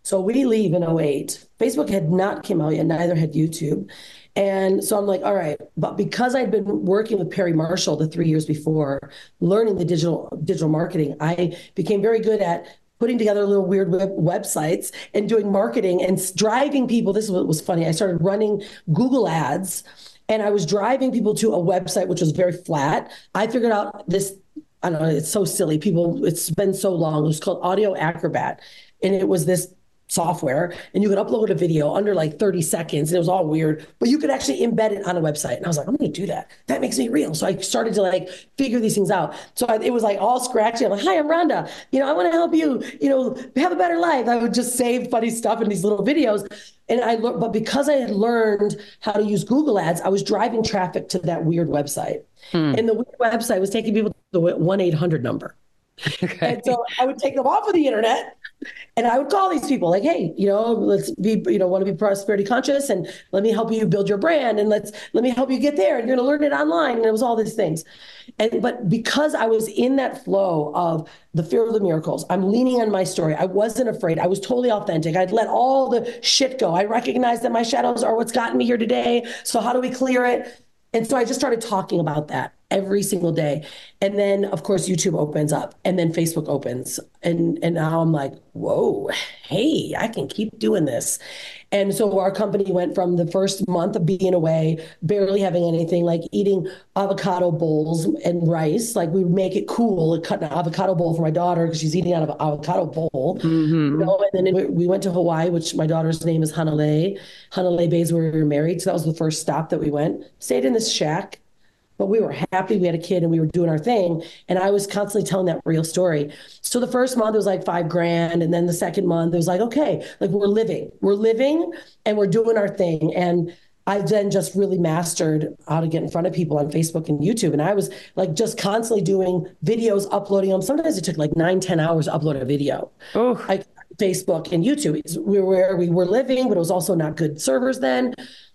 So we leave in oh eight. Facebook had not come out yet, neither had YouTube. And so I'm like, all right, but because I'd been working with Perry Marshall the three years before, learning the digital digital marketing, I became very good at putting together little weird web websites and doing marketing and driving people. This is what was funny. I started running Google ads and I was driving people to a website, which was very flat. I figured out this, I don't know, it's so silly. People, it's been so long. It was called Audio Acrobat. And it was this software and you could upload a video under like thirty seconds and it was all weird, but you could actually embed it on a website. And I was like, I'm going to do that. That makes me real. So I started to like figure these things out. So I, it was like all scratchy. I'm like, hi, I'm Rhonda. You know, I want to help you, you know, have a better life. I would just save funny stuff in these little videos. And I learned, but because I had learned how to use Google ads, I was driving traffic to that weird website. Hmm. And the weird website was taking people to the one eight hundred number. Okay. And so I would take them off of the internet and I would call these people like, hey, you know, let's be, you know, want to be prosperity conscious and let me help you build your brand and let's, let me help you get there. And you're going to learn it online. And it was all these things. And, but because I was in that flow of the fear of the miracles, I'm leaning on my story. I wasn't afraid. I was totally authentic. I'd let all the shit go. I recognized that my shadows are what's gotten me here today. So how do we clear it? And so I just started talking about that every single day. And then, of course, YouTube opens up and then Facebook opens. And, and now I'm like, whoa, hey, I can keep doing this. And so our company went from the first month of being away, barely having anything, like eating avocado bowls and rice. Like we would make it cool and cut an avocado bowl for my daughter because she's eating out of an avocado bowl. Mm-hmm. You know? And then it, we went to Hawaii, which my daughter's name is Hanalei. Hanalei Bay is where we were married. So that was the first stop that we went. Stayed in this shack. But we were happy. We had a kid and we were doing our thing. And I was constantly telling that real story. So the first month it was like five grand. And then the second month it was like, okay, like we're living, we're living and we're doing our thing. And I then just really mastered how to get in front of people on Facebook and YouTube. And I was like just constantly doing videos, uploading them. Sometimes it took like nine, ten hours to upload a video. Oh, like Facebook and YouTube. We were where we were living, but it was also not good servers then.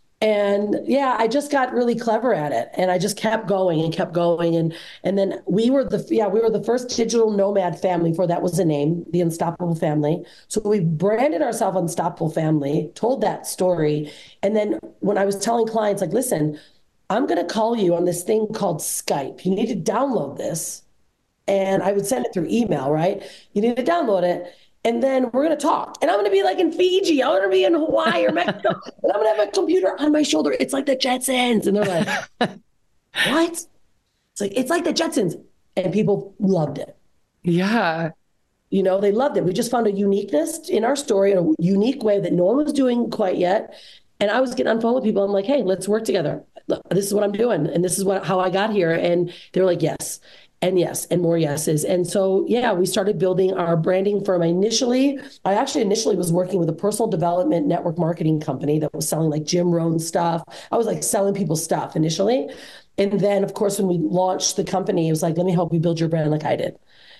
And yeah, I just got really clever at it and I just kept going and kept going. And, and then we were the, yeah, we were the first digital nomad family, for that was the name, the Unstoppable Family. So we branded ourselves Unstoppable Family, told that story. And then when I was telling clients, like, listen, I'm going to call you on this thing called Skype. You need to download this. And I would send it through email, right? You need to download it. And then we're going to talk. And I'm going to be like in Fiji. I'm going to be in Hawaii or Mexico. And I'm going to have a computer on my shoulder. It's like the Jetsons. And they're like, what? It's like, it's like the Jetsons. And people loved it. Yeah. You know, they loved it. We just found a uniqueness in our story in a unique way that no one was doing quite yet. And I was getting on the phone with people. I'm like, hey, let's work together. Look, this is what I'm doing. And this is what how I got here. And they were like, yes. And yes, and more yeses. And so, yeah, we started building our branding firm. Initially, I actually initially was working with a personal development network marketing company that was selling like Jim Rohn stuff. I was like selling people stuff initially. And then, of course, when we launched the company, it was like, let me help you build your brand like I did.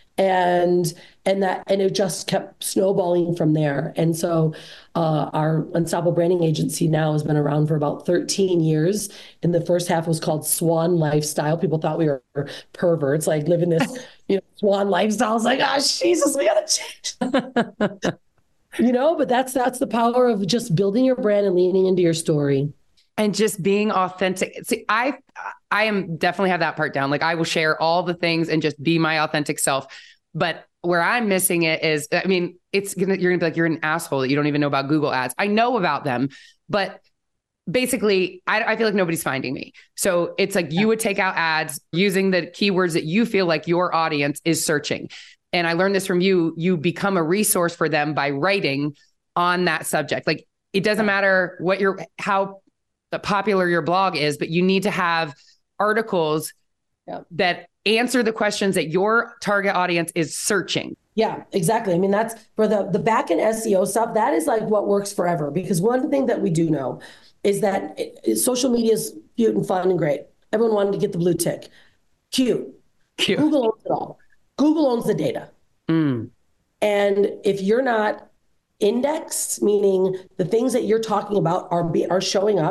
And and that and it just kept snowballing from there. And so uh, our Unstoppable Branding Agency now has been around for about thirteen years. And the first half was called Swan Lifestyle. People thought we were perverts, like living this, you know, swan lifestyle. I was like, oh, Jesus, we gotta change. You know, but that's that's the power of just building your brand and leaning into your story. And just being authentic. See, I, I am definitely have that part down. Like I will share all the things and just be my authentic self. But where I'm missing it is, I mean, it's gonna, you're gonna be like, you're an asshole that you don't even know about Google ads. I know about them, but basically I, I feel like nobody's finding me. So it's like you would take out ads using the keywords that you feel like your audience is searching. And I learned this from you. You become a resource for them by writing on that subject. Like it doesn't matter what your, how popular your blog is, but you need to have articles yep. that answer the questions that your target audience is searching. Yeah, exactly. I mean, that's for the, the back end S E O stuff. That is like what works forever, because one thing that we do know is that it, it, social media is cute and fun and great. Everyone wanted to get the blue tick. Cute. Cute. Google owns it all. Google owns the data. Mm. And if you're not indexed, meaning the things that you're talking about are be, are showing up,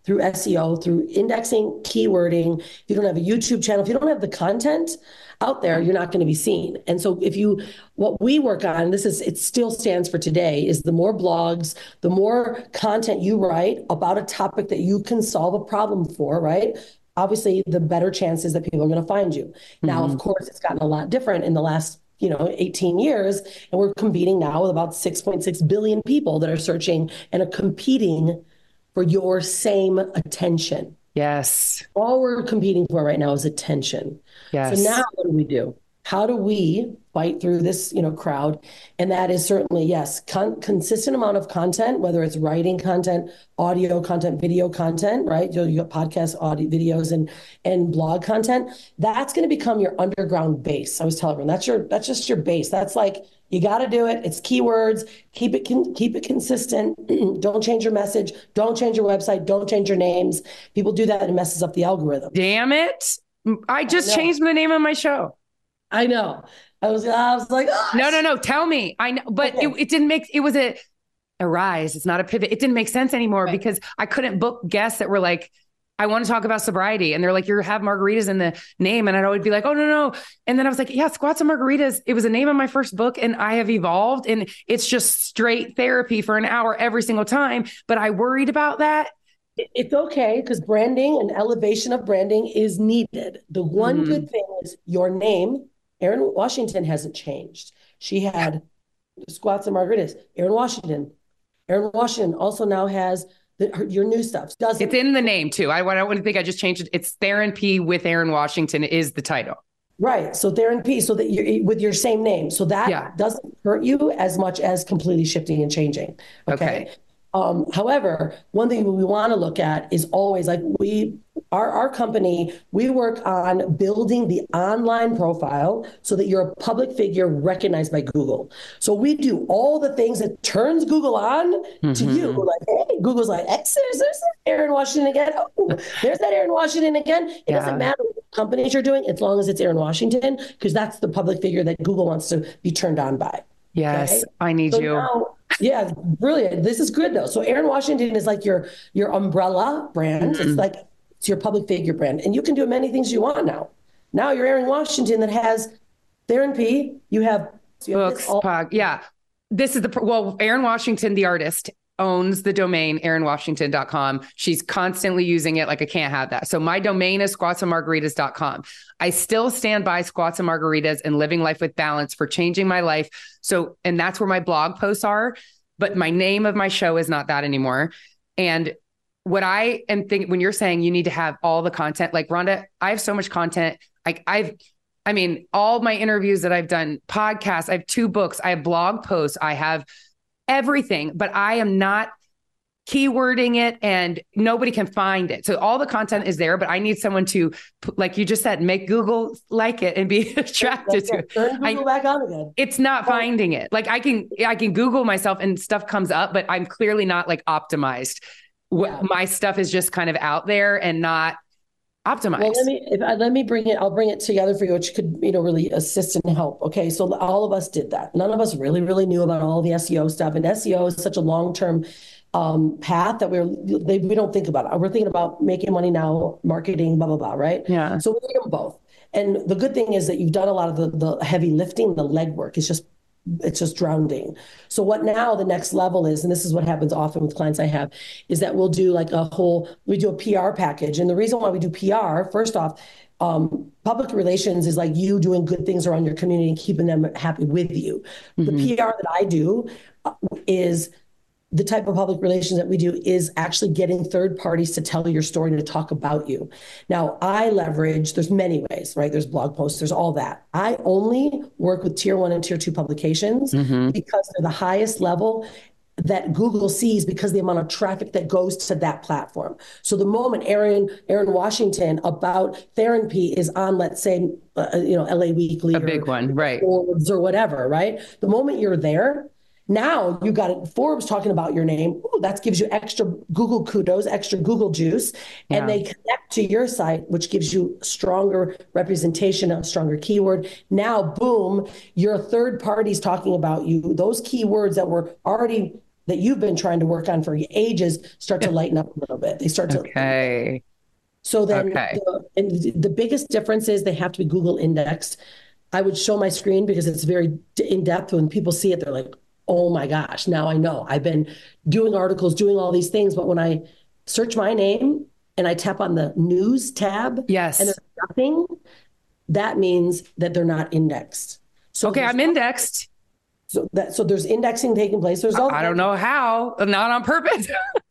through S E O, through indexing, keywording. If you don't have a YouTube channel, if you don't have the content out there, you're not going to be seen. And so if you, what we work on, this is, it still stands for today, is the more blogs, the more content you write about a topic that you can solve a problem for, right? Obviously, the better chances that people are going to find you. Mm-hmm. Now, of course, it's gotten a lot different in the last you know, eighteen years, and we're competing now with about six point six billion people that are searching and are competing for your same attention. Yes. All we're competing for right now is attention. Yes. So now what do we do? How do we fight through this, you know, crowd? And that is certainly, yes, con- consistent amount of content, whether it's writing content, audio content, video content, right? You, you got podcasts, audio, videos, and and blog content. That's going to become your underground base. I was telling everyone, that's your that's just your base. That's like, you got to do it. It's keywords. Keep it con- keep it consistent. Don't change your message. Don't change your website. Don't change your names. People do that and it messes up the algorithm. Damn it! I just I changed the name of my show. I know. I was, I was like, oh, no, no, no. Tell me. I know, but okay. it, it didn't make, it was a, a rise. It's not a pivot. It didn't make sense anymore right. because I couldn't book guests that were like, I want to talk about sobriety. And they're like, you have margaritas in the name. And I'd always be like, oh, no, no. And then I was like, yeah, Squats and Margaritas. It was the name of my first book and I have evolved and it's just straight therapy for an hour every single time. But I worried about that. It's okay because branding and elevation of branding is needed. The one mm-hmm. good thing is your name, Erin Washington, hasn't changed. She had Squats and Margaritas. Erin Washington. Erin Washington also now has the, her, your new stuff. Doesn't it's in the name too. I, I don't want to think I just changed it. It's Theron P with Erin Washington is the title. Right. So Theron P. So that you're with your same name. So that yeah. doesn't hurt you as much as completely shifting and changing. Okay. okay. Um, however, one thing we want to look at is always like we, our, our company, we work on building the online profile so that you're a public figure recognized by Google. So we do all the things that turns Google on mm-hmm. to you. Like, hey, Google's like, X, there's, there's Erin Washington again. Oh, there's that Erin Washington again. It yeah. doesn't matter what companies you're doing as long as it's Erin Washington, because that's the public figure that Google wants to be turned on by. Yes, okay? I need so you. Now, yeah, brilliant. This is good though. So Erin Washington is like your your umbrella brand. Mm-hmm. It's like it's your public figure brand, and you can do many things you want now. Now you're Erin Washington that has Theron P. You have, you have books, all- pod, yeah. This is the well, Erin Washington, the artist, owns the domain erin washington dot com. She's constantly using it. Like I can't have that. So my domain is squats and margaritas dot com. I still stand by Squats and Margaritas and Living Life with Balance for changing my life. So, and that's where my blog posts are, but my name of my show is not that anymore. And what I am thinking, when you're saying you need to have all the content, like Rhonda, I have so much content. Like I've, I mean, all my interviews that I've done, podcasts, I have two books, I have blog posts, I have everything, but I am not keywording it and nobody can find it. So all the content is there, but I need someone to, like you just said, make Google like it and be attracted to it. Turn Google I, back on again. It's not finding it. Like I can, I can Google myself and stuff comes up, but I'm clearly not like optimized. Yeah. My stuff is just kind of out there and not optimized. Well, let me, if I, let me bring it, I'll bring it together for you, which could, you know, really assist and help. Okay. So all of us did that. None of us really, really knew about all the S E O stuff, and S E O is such a long-term um, path that we're, they, we don't think about it. We're thinking about making money now, marketing, blah, blah, blah. Right. Yeah. So we do them both. And the good thing is that you've done a lot of the, the heavy lifting, the legwork. It's just, it's just drowning. So what now the next level is, and this is what happens often with clients I have, is that we'll do like a whole, we do a P R package. And the reason why we do P R, first off, um, public relations is like you doing good things around your community and keeping them happy with you. Mm-hmm. The P R that I do uh, is the type of public relations that we do is actually getting third parties to tell your story and to talk about you. Now, I leverage, there's many ways, right? There's blog posts, there's all that. I only work with tier one and tier two publications mm-hmm. because they're the highest level that Google sees because of the amount of traffic that goes to that platform. So the moment Erin Erin Washington about Theron P is on, let's say, uh, you know, L A Weekly, a or, big one, right? Forbes or whatever, right? The moment you're there, now you got it, Forbes talking about your name. Ooh, that gives you extra Google kudos, extra Google juice, and yeah. they connect to your site, which gives you stronger representation, a stronger keyword. Now, boom, your third party's talking about you. Those keywords that were already that you've been trying to work on for ages start to lighten up a little bit. They start to. Okay. So then okay. the, and the biggest difference is they have to be Google indexed. I would show my screen because it's very in depth. When people see it, they're like, oh my gosh, now I know. I've been doing articles, doing all these things. But when I search my name and I tap on the news tab, yes, and there's nothing, that means that they're not indexed. So okay, I'm indexed. So that so there's indexing taking place. There's all I don't know how, not on purpose.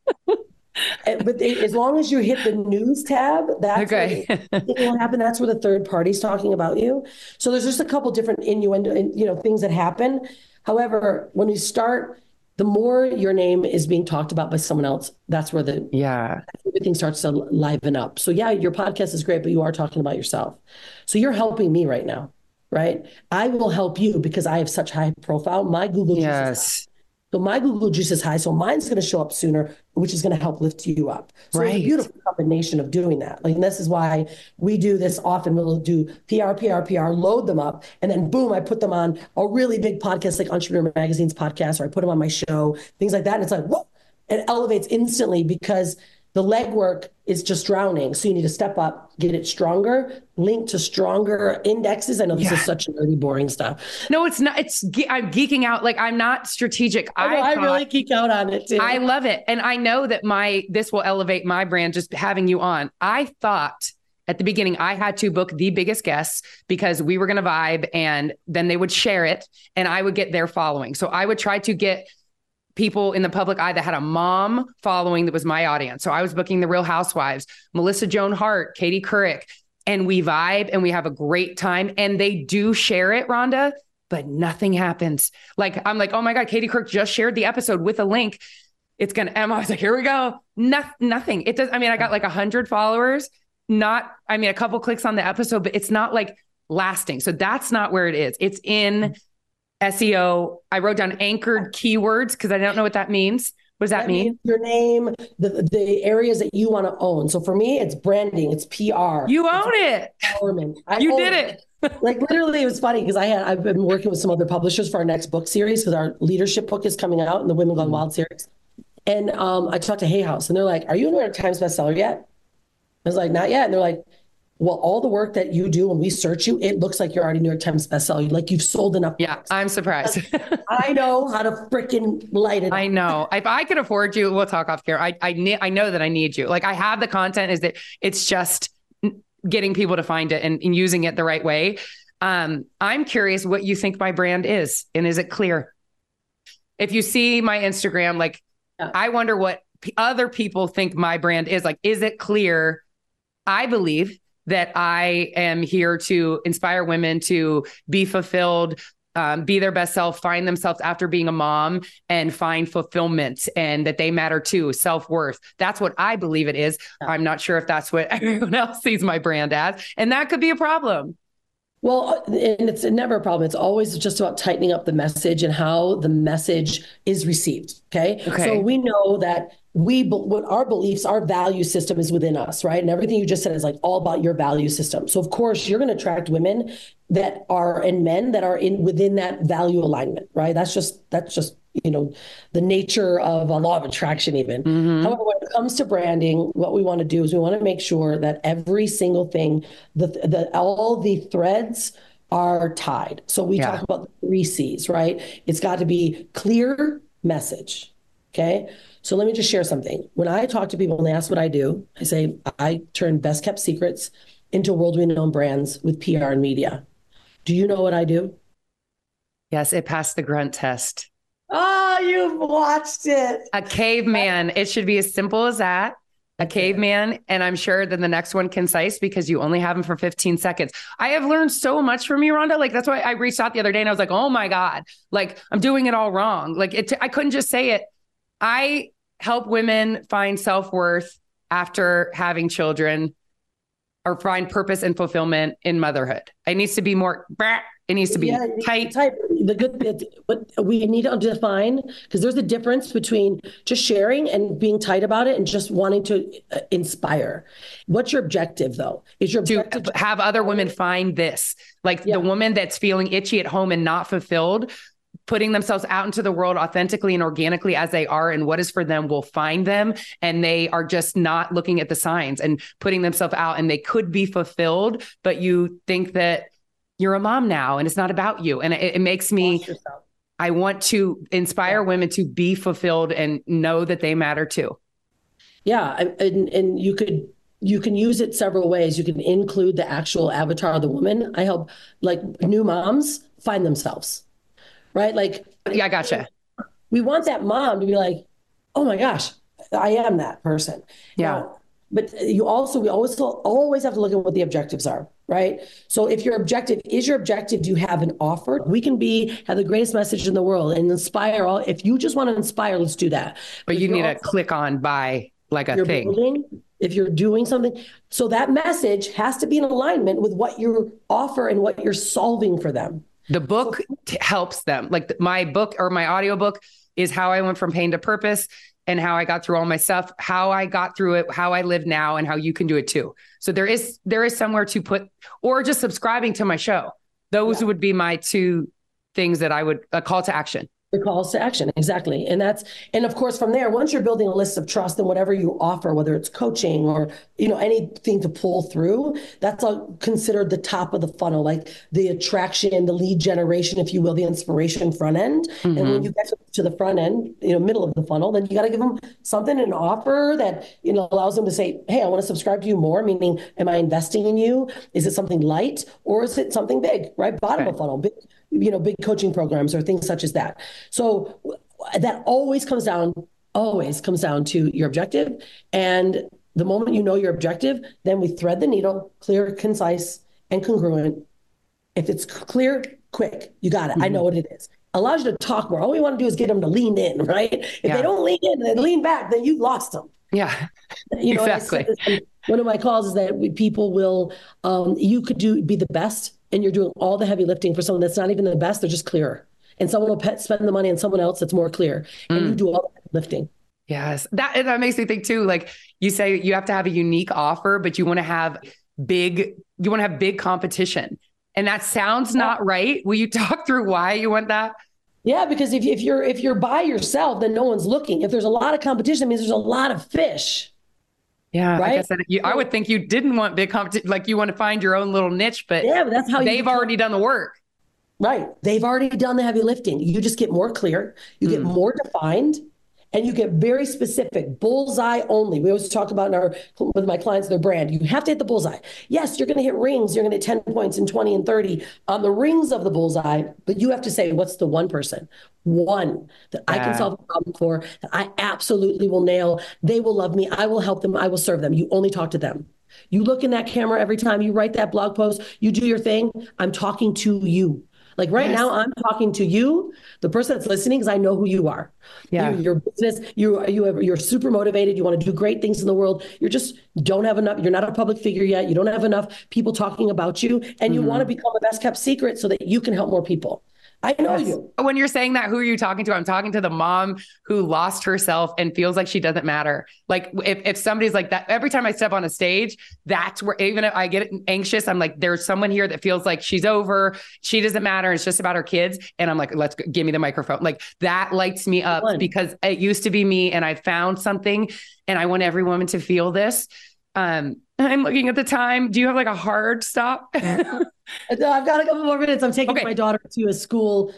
But they, as long as you hit the news tab, that's okay. what will happen. That's where the third party's talking about you. So there's just a couple different innuendo, you know, things that happen. However, when you start, the more your name is being talked about by someone else, that's where the yeah everything starts to liven up. So yeah, your podcast is great, but you are talking about yourself. So you're helping me right now, right? I will help you because I have such high profile. My Google yes. So my Google juice is high, so mine's going to show up sooner, which is going to help lift you up. So right. It's a beautiful combination of doing that. Like, and this is why we do this often. We'll do P R, P R, P R, load them up, and then boom, I put them on a really big podcast like Entrepreneur Magazine's podcast, or I put them on my show, things like that. And it's like, whoa, it elevates instantly because the legwork is just drowning. So you need to step up, get it stronger, link to stronger indexes. I know this yeah. is such nerdy, boring stuff. No, it's not. It's I'm geeking out. Like I'm not strategic. I, know, I, I really geek out on it too. I love it. And I know that my, this will elevate my brand just having you on. I thought at the beginning, I had to book the biggest guests because we were going to vibe and then they would share it and I would get their following. So I would try to get people in the public eye that had a mom following that was my audience. So I was booking the Real Housewives, Melissa Joan Hart, Katie Couric, and we vibe and we have a great time. And they do share it, Rhonda, but nothing happens. Like, I'm like, oh my God, Katie Couric just shared the episode with a link. It's going to, Emma, I was like, here we go. No, nothing. It does. I mean, I got like a hundred followers, not, I mean, a couple clicks on the episode, but it's not like lasting. So that's not where it is. It's in S E O. I wrote down anchored keywords because I don't know what that means. What does that, that mean? Your name, the the areas that you want to own. So for me, it's branding, it's P R. You own it. Empowerment. I you did it. it. Like literally, it was funny because I had I've been working with some other publishers for our next book series because our leadership book is coming out in the Women Gone mm-hmm. Wild series. And um, I talked to Hay House and they're like, "Are you a New York Times bestseller yet?" I was like, "Not yet." And they're like, well, all the work that you do when we search you, it looks like you're already New York Times bestseller. Like you've sold enough. Yeah, books. I'm surprised. I know how to freaking light it up. I know. If I could afford you, we'll talk off here. I I need. I know that I need you. Like I have the content. Is that it's just getting people to find it and, and using it the right way. Um, I'm curious what you think my brand is, and is it clear? If you see my Instagram, like yeah. I wonder what p- other people think my brand is. Like, is it clear? I believe that I am here to inspire women to be fulfilled, um, be their best self, find themselves after being a mom and find fulfillment and that they matter too, self-worth. That's what I believe it is. I'm not sure if that's what everyone else sees my brand as. And that could be a problem. Well, and it's never a problem. It's always just about tightening up the message and how the message is received. Okay. Okay. So we know that we, what our beliefs, our value system is within us, right? And everything you just said is like all about your value system. So of course you're going to attract women that are, and men that are in within that value alignment, right? That's just, that's just, you know, the nature of a law of attraction even. Mm-hmm. However, when it comes to branding, what we want to do is we want to make sure that every single thing, the, the all the threads are tied. So we yeah. talk about the three C's, right? It's got to be clear message. Okay. So let me just share something. When I talk to people and they ask what I do, I say, I turn best kept secrets into world renowned brands with P R and media. Do you know what I do? Yes. It passed the grunt test. Oh, you've watched it. A caveman. It should be as simple as that. A caveman. And I'm sure then the next one concise because you only have them for fifteen seconds. I have learned so much from you, Rhonda. Like, that's why I reached out the other day and I was like, oh my God, like I'm doing it all wrong. Like it, I couldn't just say it. I help women find self-worth after having children or find purpose and fulfillment in motherhood. It needs to be more, it needs to be yeah, tight. tight. The good bit, but we need to define, because there's a difference between just sharing and being tight about it and just wanting to uh, inspire. What's your objective though? Is your objective to have other women find this, like yeah. the woman that's feeling itchy at home and not fulfilled, putting themselves out into the world authentically and organically as they are, and what is for them will find them. And they are just not looking at the signs and putting themselves out, and they could be fulfilled, but you think that you're a mom now and it's not about you. And it, it makes me, I want to inspire women to be fulfilled and know that they matter too. Yeah. And, and you could, you can use it several ways. You can include the actual avatar of the woman. I help like new moms find themselves. Right? Like, yeah, I gotcha. We want that mom to be like, oh my gosh, I am that person. Yeah. Now, but you also, we always, always have to look at what the objectives are, right? So if your objective is your objective, do you have an offer? We can be, have the greatest message in the world and inspire all. If you just want to inspire, let's do that. But, but you need to click on buy like a thing. Building, if you're doing something, so that message has to be in alignment with what you offer and what you're solving for them. The book t- helps them. Like my book or my audiobook is how I went from pain to purpose and how I got through all my stuff, how I got through it, how I live now, and how you can do it too. So there is, there is somewhere to put, or just subscribing to my show. Those yeah. would be my two things that I would, a call to action. The calls to action. Exactly. And that's, and of course, from there, once you're building a list of trust and whatever you offer, whether it's coaching or, you know, anything to pull through, that's all considered the top of the funnel, like the attraction, the lead generation, if you will, the inspiration front end. Mm-hmm. And when you get to the front end, you know, middle of the funnel, then you got to give them something, an offer that, you know, allows them to say, hey, I want to subscribe to you more. Meaning, am I investing in you? Is it something light or is it something big, right? Bottom okay. of funnel, big, you know, big coaching programs or things such as that. So that always comes down, always comes down to your objective. And the moment you know your objective, then we thread the needle, clear, concise, and congruent. If it's clear, quick, you got it. Mm-hmm. I know what it is. Allows you to talk more. All we want to do is get them to lean in, right? If yeah. they don't lean in and they lean back, then you've lost them. Yeah, you know, exactly. One of my calls is that we, people will, um, you could do be the best, and you're doing all the heavy lifting for someone that's not even the best. They're just clearer. And someone will pet, spend the money on someone else that's more clear. And mm. you do all the lifting. Yes. That, that makes me think too, like you say, you have to have a unique offer, but you want to have big, you want to have big competition. And that sounds not right. Will you talk through why you want that? Yeah, because if, if you're, if you're by yourself, then no one's looking. If there's a lot of competition, it means there's a lot of fish. Yeah, right. Like I said, you, I would think you didn't want big competition. Like you want to find your own little niche, but yeah, but that's how they've you already done the work. Right. They've already done the heavy lifting. You just get more clear, you mm. get more defined, and you get very specific, bullseye only. We always talk about in our, with my clients, their brand. You have to hit the bullseye. Yes, you're going to hit rings. You're going to hit ten points and twenty and thirty on the rings of the bullseye, but you have to say, what's the one person, one that yeah. I can solve a problem for, that I absolutely will nail. They will love me. I will help them. I will serve them. You only talk to them. You look in that camera every time you write that blog post, you do your thing. I'm talking to you. Like right yes. now, I'm talking to you, the person that's listening, because I know who you are. Yeah. You, your business, you, you have, you're super motivated. You want to do great things in the world. You're just don't have enough. You're not a public figure yet. You don't have enough people talking about you. And you mm-hmm. want to become a best kept secret so that you can help more people. I know yes. you. When you're saying that, who are you talking to? I'm talking to the mom who lost herself and feels like she doesn't matter. Like if, if somebody's like that, every time I step on a stage, that's where, even if I get anxious, I'm like, there's someone here that feels like she's over, she doesn't matter. It's just about her kids. And I'm like, let's go, give me the microphone. Like that lights me up One. because it used to be me and I found something and I want every woman to feel this. Um, I'm looking at the time. Do you have like a hard stop? I've got a couple more minutes. I'm taking okay. my daughter to a school.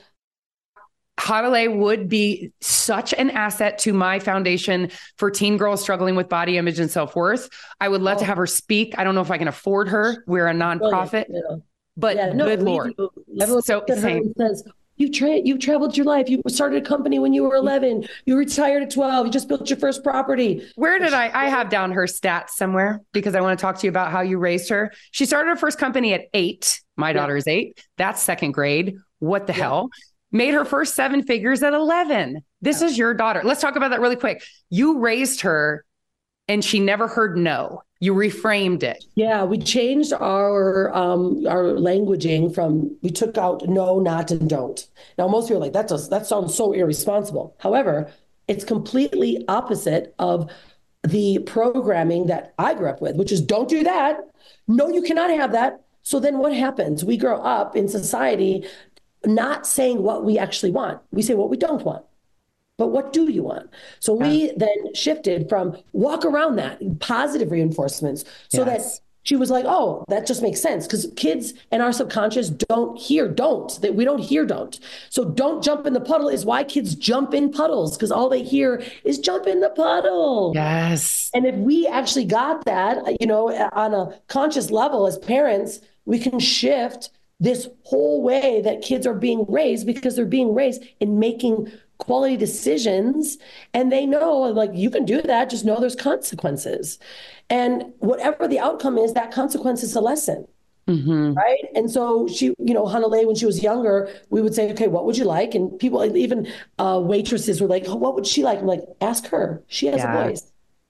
Hadalay would be such an asset to my foundation for teen girls struggling with body image and self-worth. I would love oh. to have her speak. I don't know if I can afford her. We're a nonprofit, yeah. but yeah, no, good Lord. Everyone so same. Says, you tra- you've traveled your life. You started a company when you were eleven. You retired at twelve. You just built your first property. Where did I, I have down her stats somewhere because I want to talk to you about how you raised her. She started her first company at eight. My yeah. daughter is eight. That's second grade. What the yeah. hell? Made her first seven figures at eleven. This yeah. is your daughter. Let's talk about that really quick. You raised her and she never heard no. You reframed it. Yeah, we changed our um, our languaging from, we took out no, not, and don't. Now, most people are like, that does that sounds so irresponsible. However, it's completely opposite of the programming that I grew up with, which is don't do that. No, you cannot have that. So then what happens? We grow up in society not saying what we actually want. We say what we don't want. But what do you want? So yeah. we then shifted from walk around that, positive reinforcements, so yes. that she was like, oh, that just makes sense. Because kids and our subconscious don't hear don't. That we don't hear don't. So don't jump in the puddle is why kids jump in puddles, because all they hear is jump in the puddle. Yes. And if we actually got that, you know, on a conscious level as parents, we can shift this whole way that kids are being raised, because they're being raised in making quality decisions. And they know, like, you can do that, just know there's consequences. And whatever the outcome is, that consequence is a lesson. Mm-hmm. Right. And so she, you know, Hanalei, when she was younger, we would say, okay, what would you like? And people, even uh, waitresses were like, oh, what would she like? I'm like, ask her. She has yeah. a voice.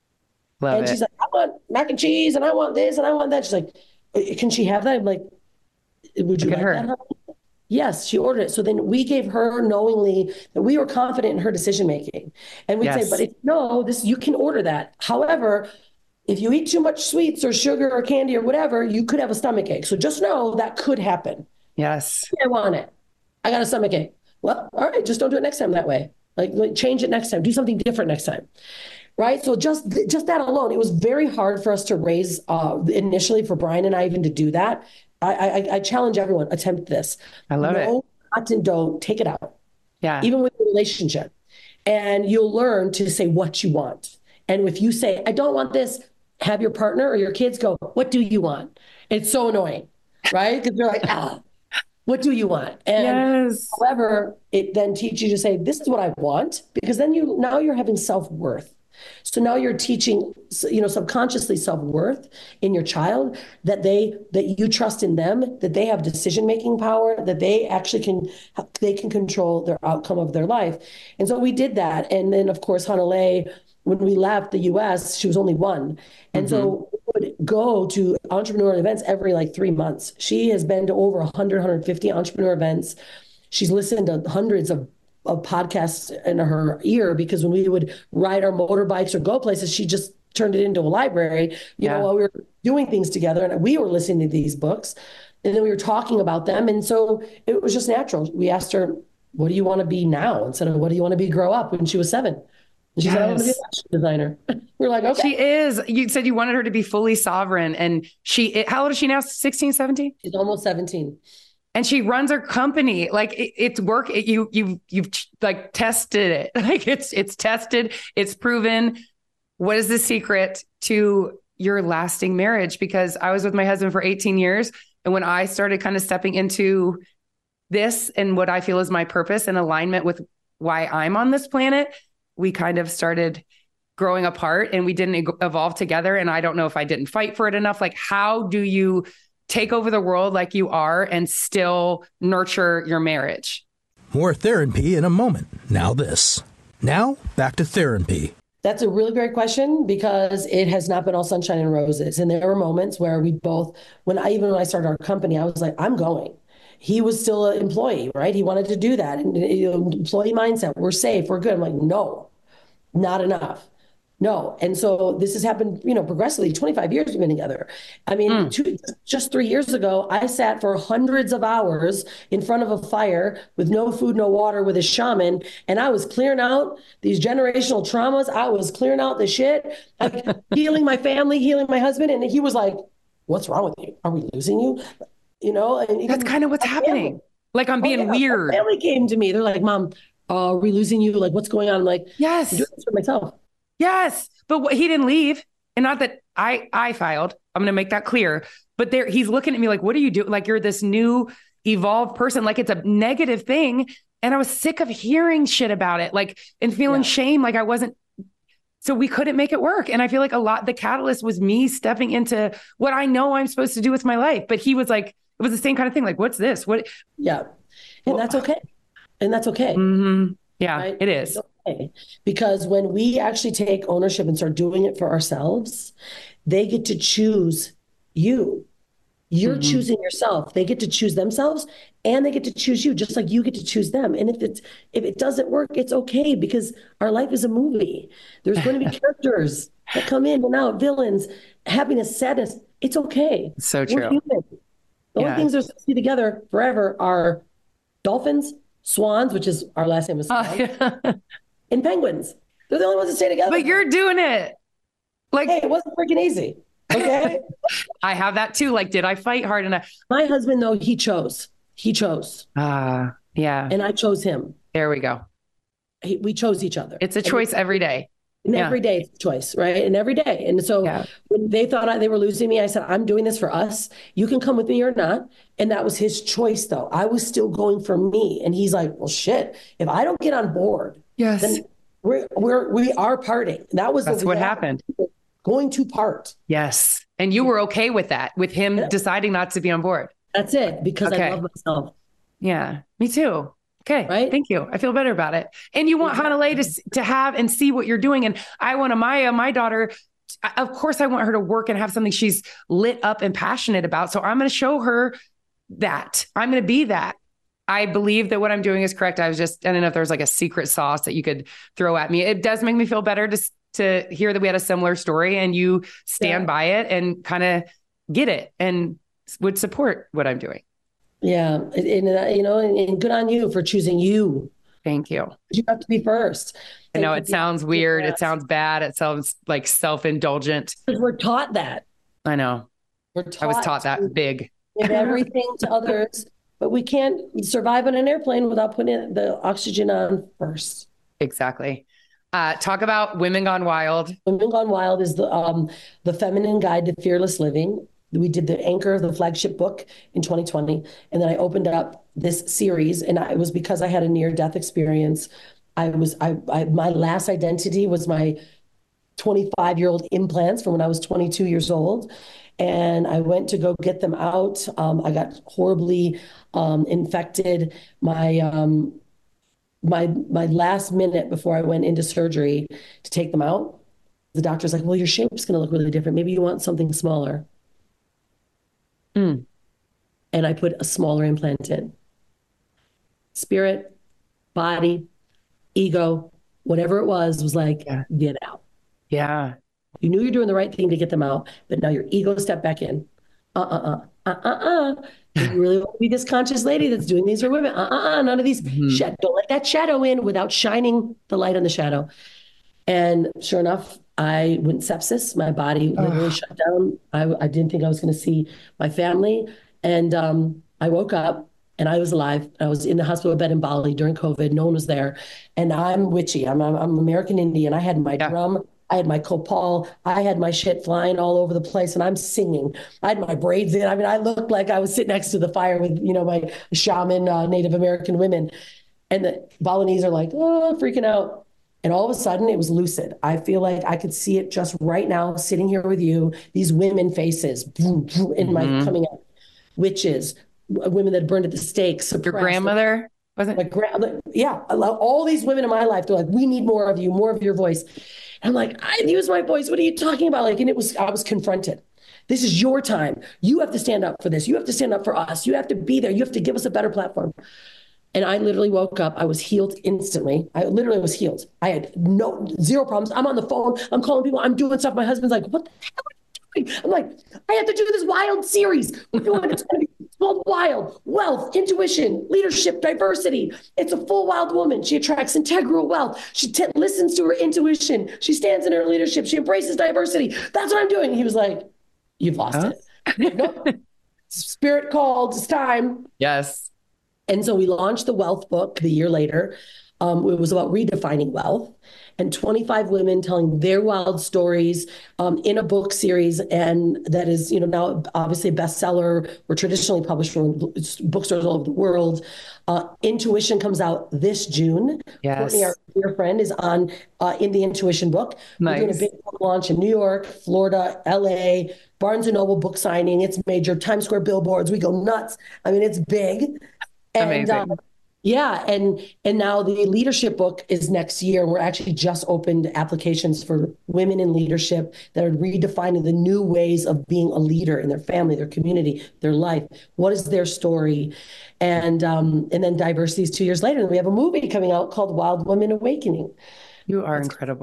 Love and it. she's like, I want mac and cheese and I want this and I want that. She's like, can she have that? I'm like, would you Look like at her. that? Yes, she ordered it. So then we gave her knowingly that we were confident in her decision making. And we'd Yes. say, but if no, this you can order that. However, if you eat too much sweets or sugar or candy or whatever, you could have a stomach ache. So just know that could happen. Yes. I want it. I got a stomach ache. Well, all right, just don't do it next time that way. Like, like change it next time. Do something different next time. Right. So just just that alone, it was very hard for us to raise uh, initially for Brian and I even to do that. I, I, I challenge everyone, attempt this. I love no, it. Not and don't, take it out. Yeah. Even with a relationship. And you'll learn to say what you want. And if you say, I don't want this, have your partner or your kids go, what do you want? It's so annoying, right? Because you're like, ah, what do you want? And yes. however, it then teaches you to say, this is what I want, because then you now you're having self-worth. So now you're teaching, you know, subconsciously self-worth in your child, that they, that you trust in them, that they have decision-making power, that they actually can, they can control their outcome of their life. And so we did that. And then of course, Hanalei, when we left the U S, she was only one. And mm-hmm. so we would go to entrepreneurial events every like three months. She has been to over one hundred, one hundred fifty entrepreneur events. She's listened to hundreds of of podcasts in her ear, because when we would ride our motorbikes or go places, she just turned it into a library, you yeah. know, while we were doing things together, and we were listening to these books, and then we were talking about them. And so it was just natural. We asked her, what do you want to be now? Instead of what do you want to be grow up, when she was seven. And she yes. said, I want to be a fashion designer. We're like, okay. She is. You said you wanted her to be fully sovereign. And she, how old is she now? sixteen, seventeen? She's almost seventeen. And she runs her company. Like it, it's work. It, you, you, you've like tested it. Like it's, it's tested. It's proven. What is the secret to your lasting marriage? Because I was with my husband for eighteen years. And when I started kind of stepping into this and what I feel is my purpose and alignment with why I'm on this planet, we kind of started growing apart and we didn't evolve together. And I don't know if I didn't fight for it enough. Like, how do you take over the world like you are and still nurture your marriage? More Therapy in a moment. Now this. Now back to Therapy. That's a really great question, because it has not been all sunshine and roses. And there were moments where we both, when I, even when I started our company, I was like, I'm going. He was still an employee, right? He wanted to do that. And you know, employee mindset, we're safe, we're good. I'm like, no, not enough. No. And so this has happened, you know, progressively. twenty-five years we've been together. I mean, mm. two, just three years ago, I sat for hundreds of hours in front of a fire with no food, no water, with a shaman. And I was clearing out these generational traumas. I was clearing out the shit, like healing my family, healing my husband. And he was like, what's wrong with you? Are we losing you? You know, and that's kind of what's happening. Family. Like I'm being oh, yeah. weird. My family came to me. They're like, Mom, uh, are we losing you? Like, what's going on? I'm like, yes, I'm doing this for myself. Yes. But what, he didn't leave. And not that I, I filed, I'm going to make that clear, but there, he's looking at me like, what are you doing? Like, you're this new evolved person. Like it's a negative thing. And I was sick of hearing shit about it. Like, and feeling yeah. shame. Like I wasn't, so we couldn't make it work. And I feel like a lot, the catalyst was me stepping into what I know I'm supposed to do with my life. But he was like, it was the same kind of thing. Like, what's this? What? Yeah. And well, that's okay. And that's okay. Mm-hmm. Yeah, right? It is. Okay. Because when we actually take ownership and start doing it for ourselves, they get to choose you. You're mm-hmm. choosing yourself. They get to choose themselves and they get to choose you, just like you get to choose them. And if it's, if it doesn't work, it's okay, because our life is a movie. There's going to be characters that come in and out, villains, happiness, sadness. It's okay. So true. We're human. The yeah. only things that stay together forever are Dolphins, swans, which is our last name is Swan, Oh, yeah. and penguins. They're the only ones that stay together. But you're doing it. Like, hey, it wasn't freaking easy. Okay. I have that too. Like, did I fight hard enough? My husband, though, he chose. He chose. Ah, uh, yeah. And I chose him. There we go. He, we chose each other. It's a choice and every day. And yeah. every day it's a choice, right? And every day. And so yeah. when they thought I, they were losing me, I said, I'm doing this for us. You can come with me or not. And that was his choice, though. I was still going for me. And he's like, well, shit, if I don't get on board, yes, then we're, we're, we are parting. That was That's what happened. Going to part. Yes. And you were okay with that, with him yeah. deciding not to be on board. That's it. Because okay. I love myself. Yeah, me too. Okay. Right. Thank you. I feel better about it. And you want exactly. Hanalei to, to have and see what you're doing. And I want Amaya, my daughter, of course I want her to work and have something she's lit up and passionate about. So I'm going to show her that. I'm going to be that. I believe that what I'm doing is correct. I was just, I don't know if there's like a secret sauce that you could throw at me. It does make me feel better to, to hear that we had a similar story and you stand yeah. by it and kind of get it and would support what I'm doing. Yeah. And, and you know, and, and good on you for choosing you. Thank you. You have to be first. I know it sounds weird. It sounds bad. It sounds like self-indulgent. Because we're taught that. I know. We're taught I was taught that big. Give everything to others, but we can't survive on an airplane without putting the oxygen on first. Exactly. Uh, talk about Women Gone Wild. Women Gone Wild is the um, the feminine guide to fearless living. We did the anchor of the flagship book in twenty twenty. And then I opened up this series, and I, it was because I had a near-death experience. I was, I, I, my last identity was my twenty-five-year-old implants from when I was twenty-two years old. And I went to go get them out. Um, I got horribly um, infected. My, um, my, my last minute before I went into surgery to take them out, the doctor's like, well, your shape's going to look really different. Maybe you want something smaller. Mm. And I put a smaller implant in. Spirit, body, ego, whatever it was, was like, yeah. get out. Yeah. You knew you're doing the right thing to get them out, but now your ego stepped back in. Uh-uh-uh, uh-uh-uh. You really want to be this conscious lady that's doing these for women. Uh-uh-uh, none of these. Mm-hmm. Sh- don't let that shadow in without shining the light on the shadow. And sure enough, I went sepsis. My body literally oh. shut down. I, I didn't think I was going to see my family. And um, I woke up and I was alive. I was in the hospital bed in Bali during COVID. No one was there. And I'm witchy. I'm, I'm, I'm American Indian. I had my yeah. drum. I had my copal. I had my shit flying all over the place, and I'm singing. I had my braids in. I mean, I looked like I was sitting next to the fire with, you know, my shaman, uh, Native American women. And the Balinese are like, oh, freaking out. And all of a sudden, it was lucid. I feel like I could see it just right now, sitting here with you, these women faces in mm-hmm. my coming out. Witches, women that burned at the stake. Your grandmother? Wasn't my grandmother? Yeah. All these women in my life, they're like, we need more of you, more of your voice. And I'm like, I use my voice. What are you talking about? Like, and it was, I was confronted. This is your time. You have to stand up for this. You have to stand up for us. You have to be there. You have to give us a better platform. And I literally woke up. I was healed instantly. I literally was healed. I had no, zero problems. I'm on the phone. I'm calling people. I'm doing stuff. My husband's like, what the hell are you doing? I'm like, I have to do this wild series. We're doing it. It's going to be called Wild. Wealth, intuition, leadership, diversity. It's a full wild woman. She attracts integral wealth. She t- listens to her intuition. She stands in her leadership. She embraces diversity. That's what I'm doing. He was like, you've lost huh? it. Nope. Spirit called. It's time. Yes. And so we launched the Wealth book the year later. Um, it was about redefining wealth, and twenty-five women telling their wild stories um, in a book series. And that is, you know, now obviously a bestseller. We're traditionally published from bookstores all over the world. Uh, Intuition comes out this June. Yes. Courtney, our dear friend, is on uh, in the Intuition book. Nice. We're doing a big book launch in New York, Florida, L A, Barnes and Noble book signing. It's major. Times Square billboards. We go nuts. I mean, it's big. And, Amazing. Um, yeah. And, and now the leadership book is next year. We're actually just opened applications for women in leadership that are redefining the new ways of being a leader in their family, their community, their life. What is their story? And, um, and then diversity is two years later. And we have a movie coming out called Wild Women Awakening. You are it's, incredible.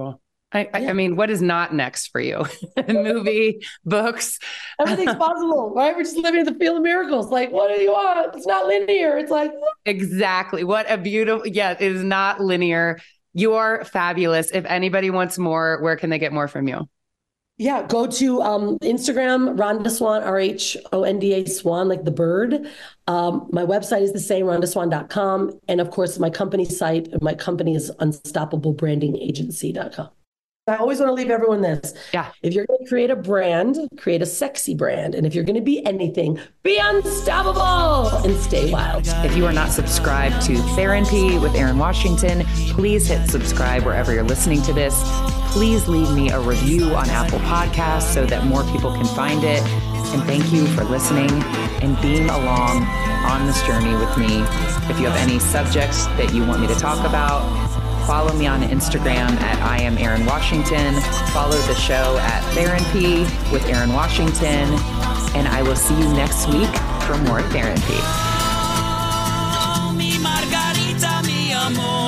I, yeah. I mean, what is not next for you? Movie, books. Everything's possible, right? We're just living in the field of miracles. Like, what do you want? It's not linear. It's like. Exactly. What a beautiful, yeah, it is not linear. You are fabulous. If anybody wants more, where can they get more from you? Yeah, go to um, Instagram, Rhonda Swan, R H O N D A Swan, like the bird. Um, my website is the same, rhonda swan dot com. And of course, my company site, my company is unstoppable branding agency dot com. I always want to leave everyone this. Yeah. If you're going to create a brand, create a sexy brand. And if you're going to be anything, be unstoppable and stay wild. If you are not subscribed to Therapy with Erin Washington, please hit subscribe wherever you're listening to this. Please leave me a review on Apple Podcasts so that more people can find it. And thank you for listening and being along on this journey with me. If you have any subjects that you want me to talk about, follow me on Instagram at I am Erin Washington. Follow the show at Therapy with Erin Washington. And I will see you next week for more Therapy.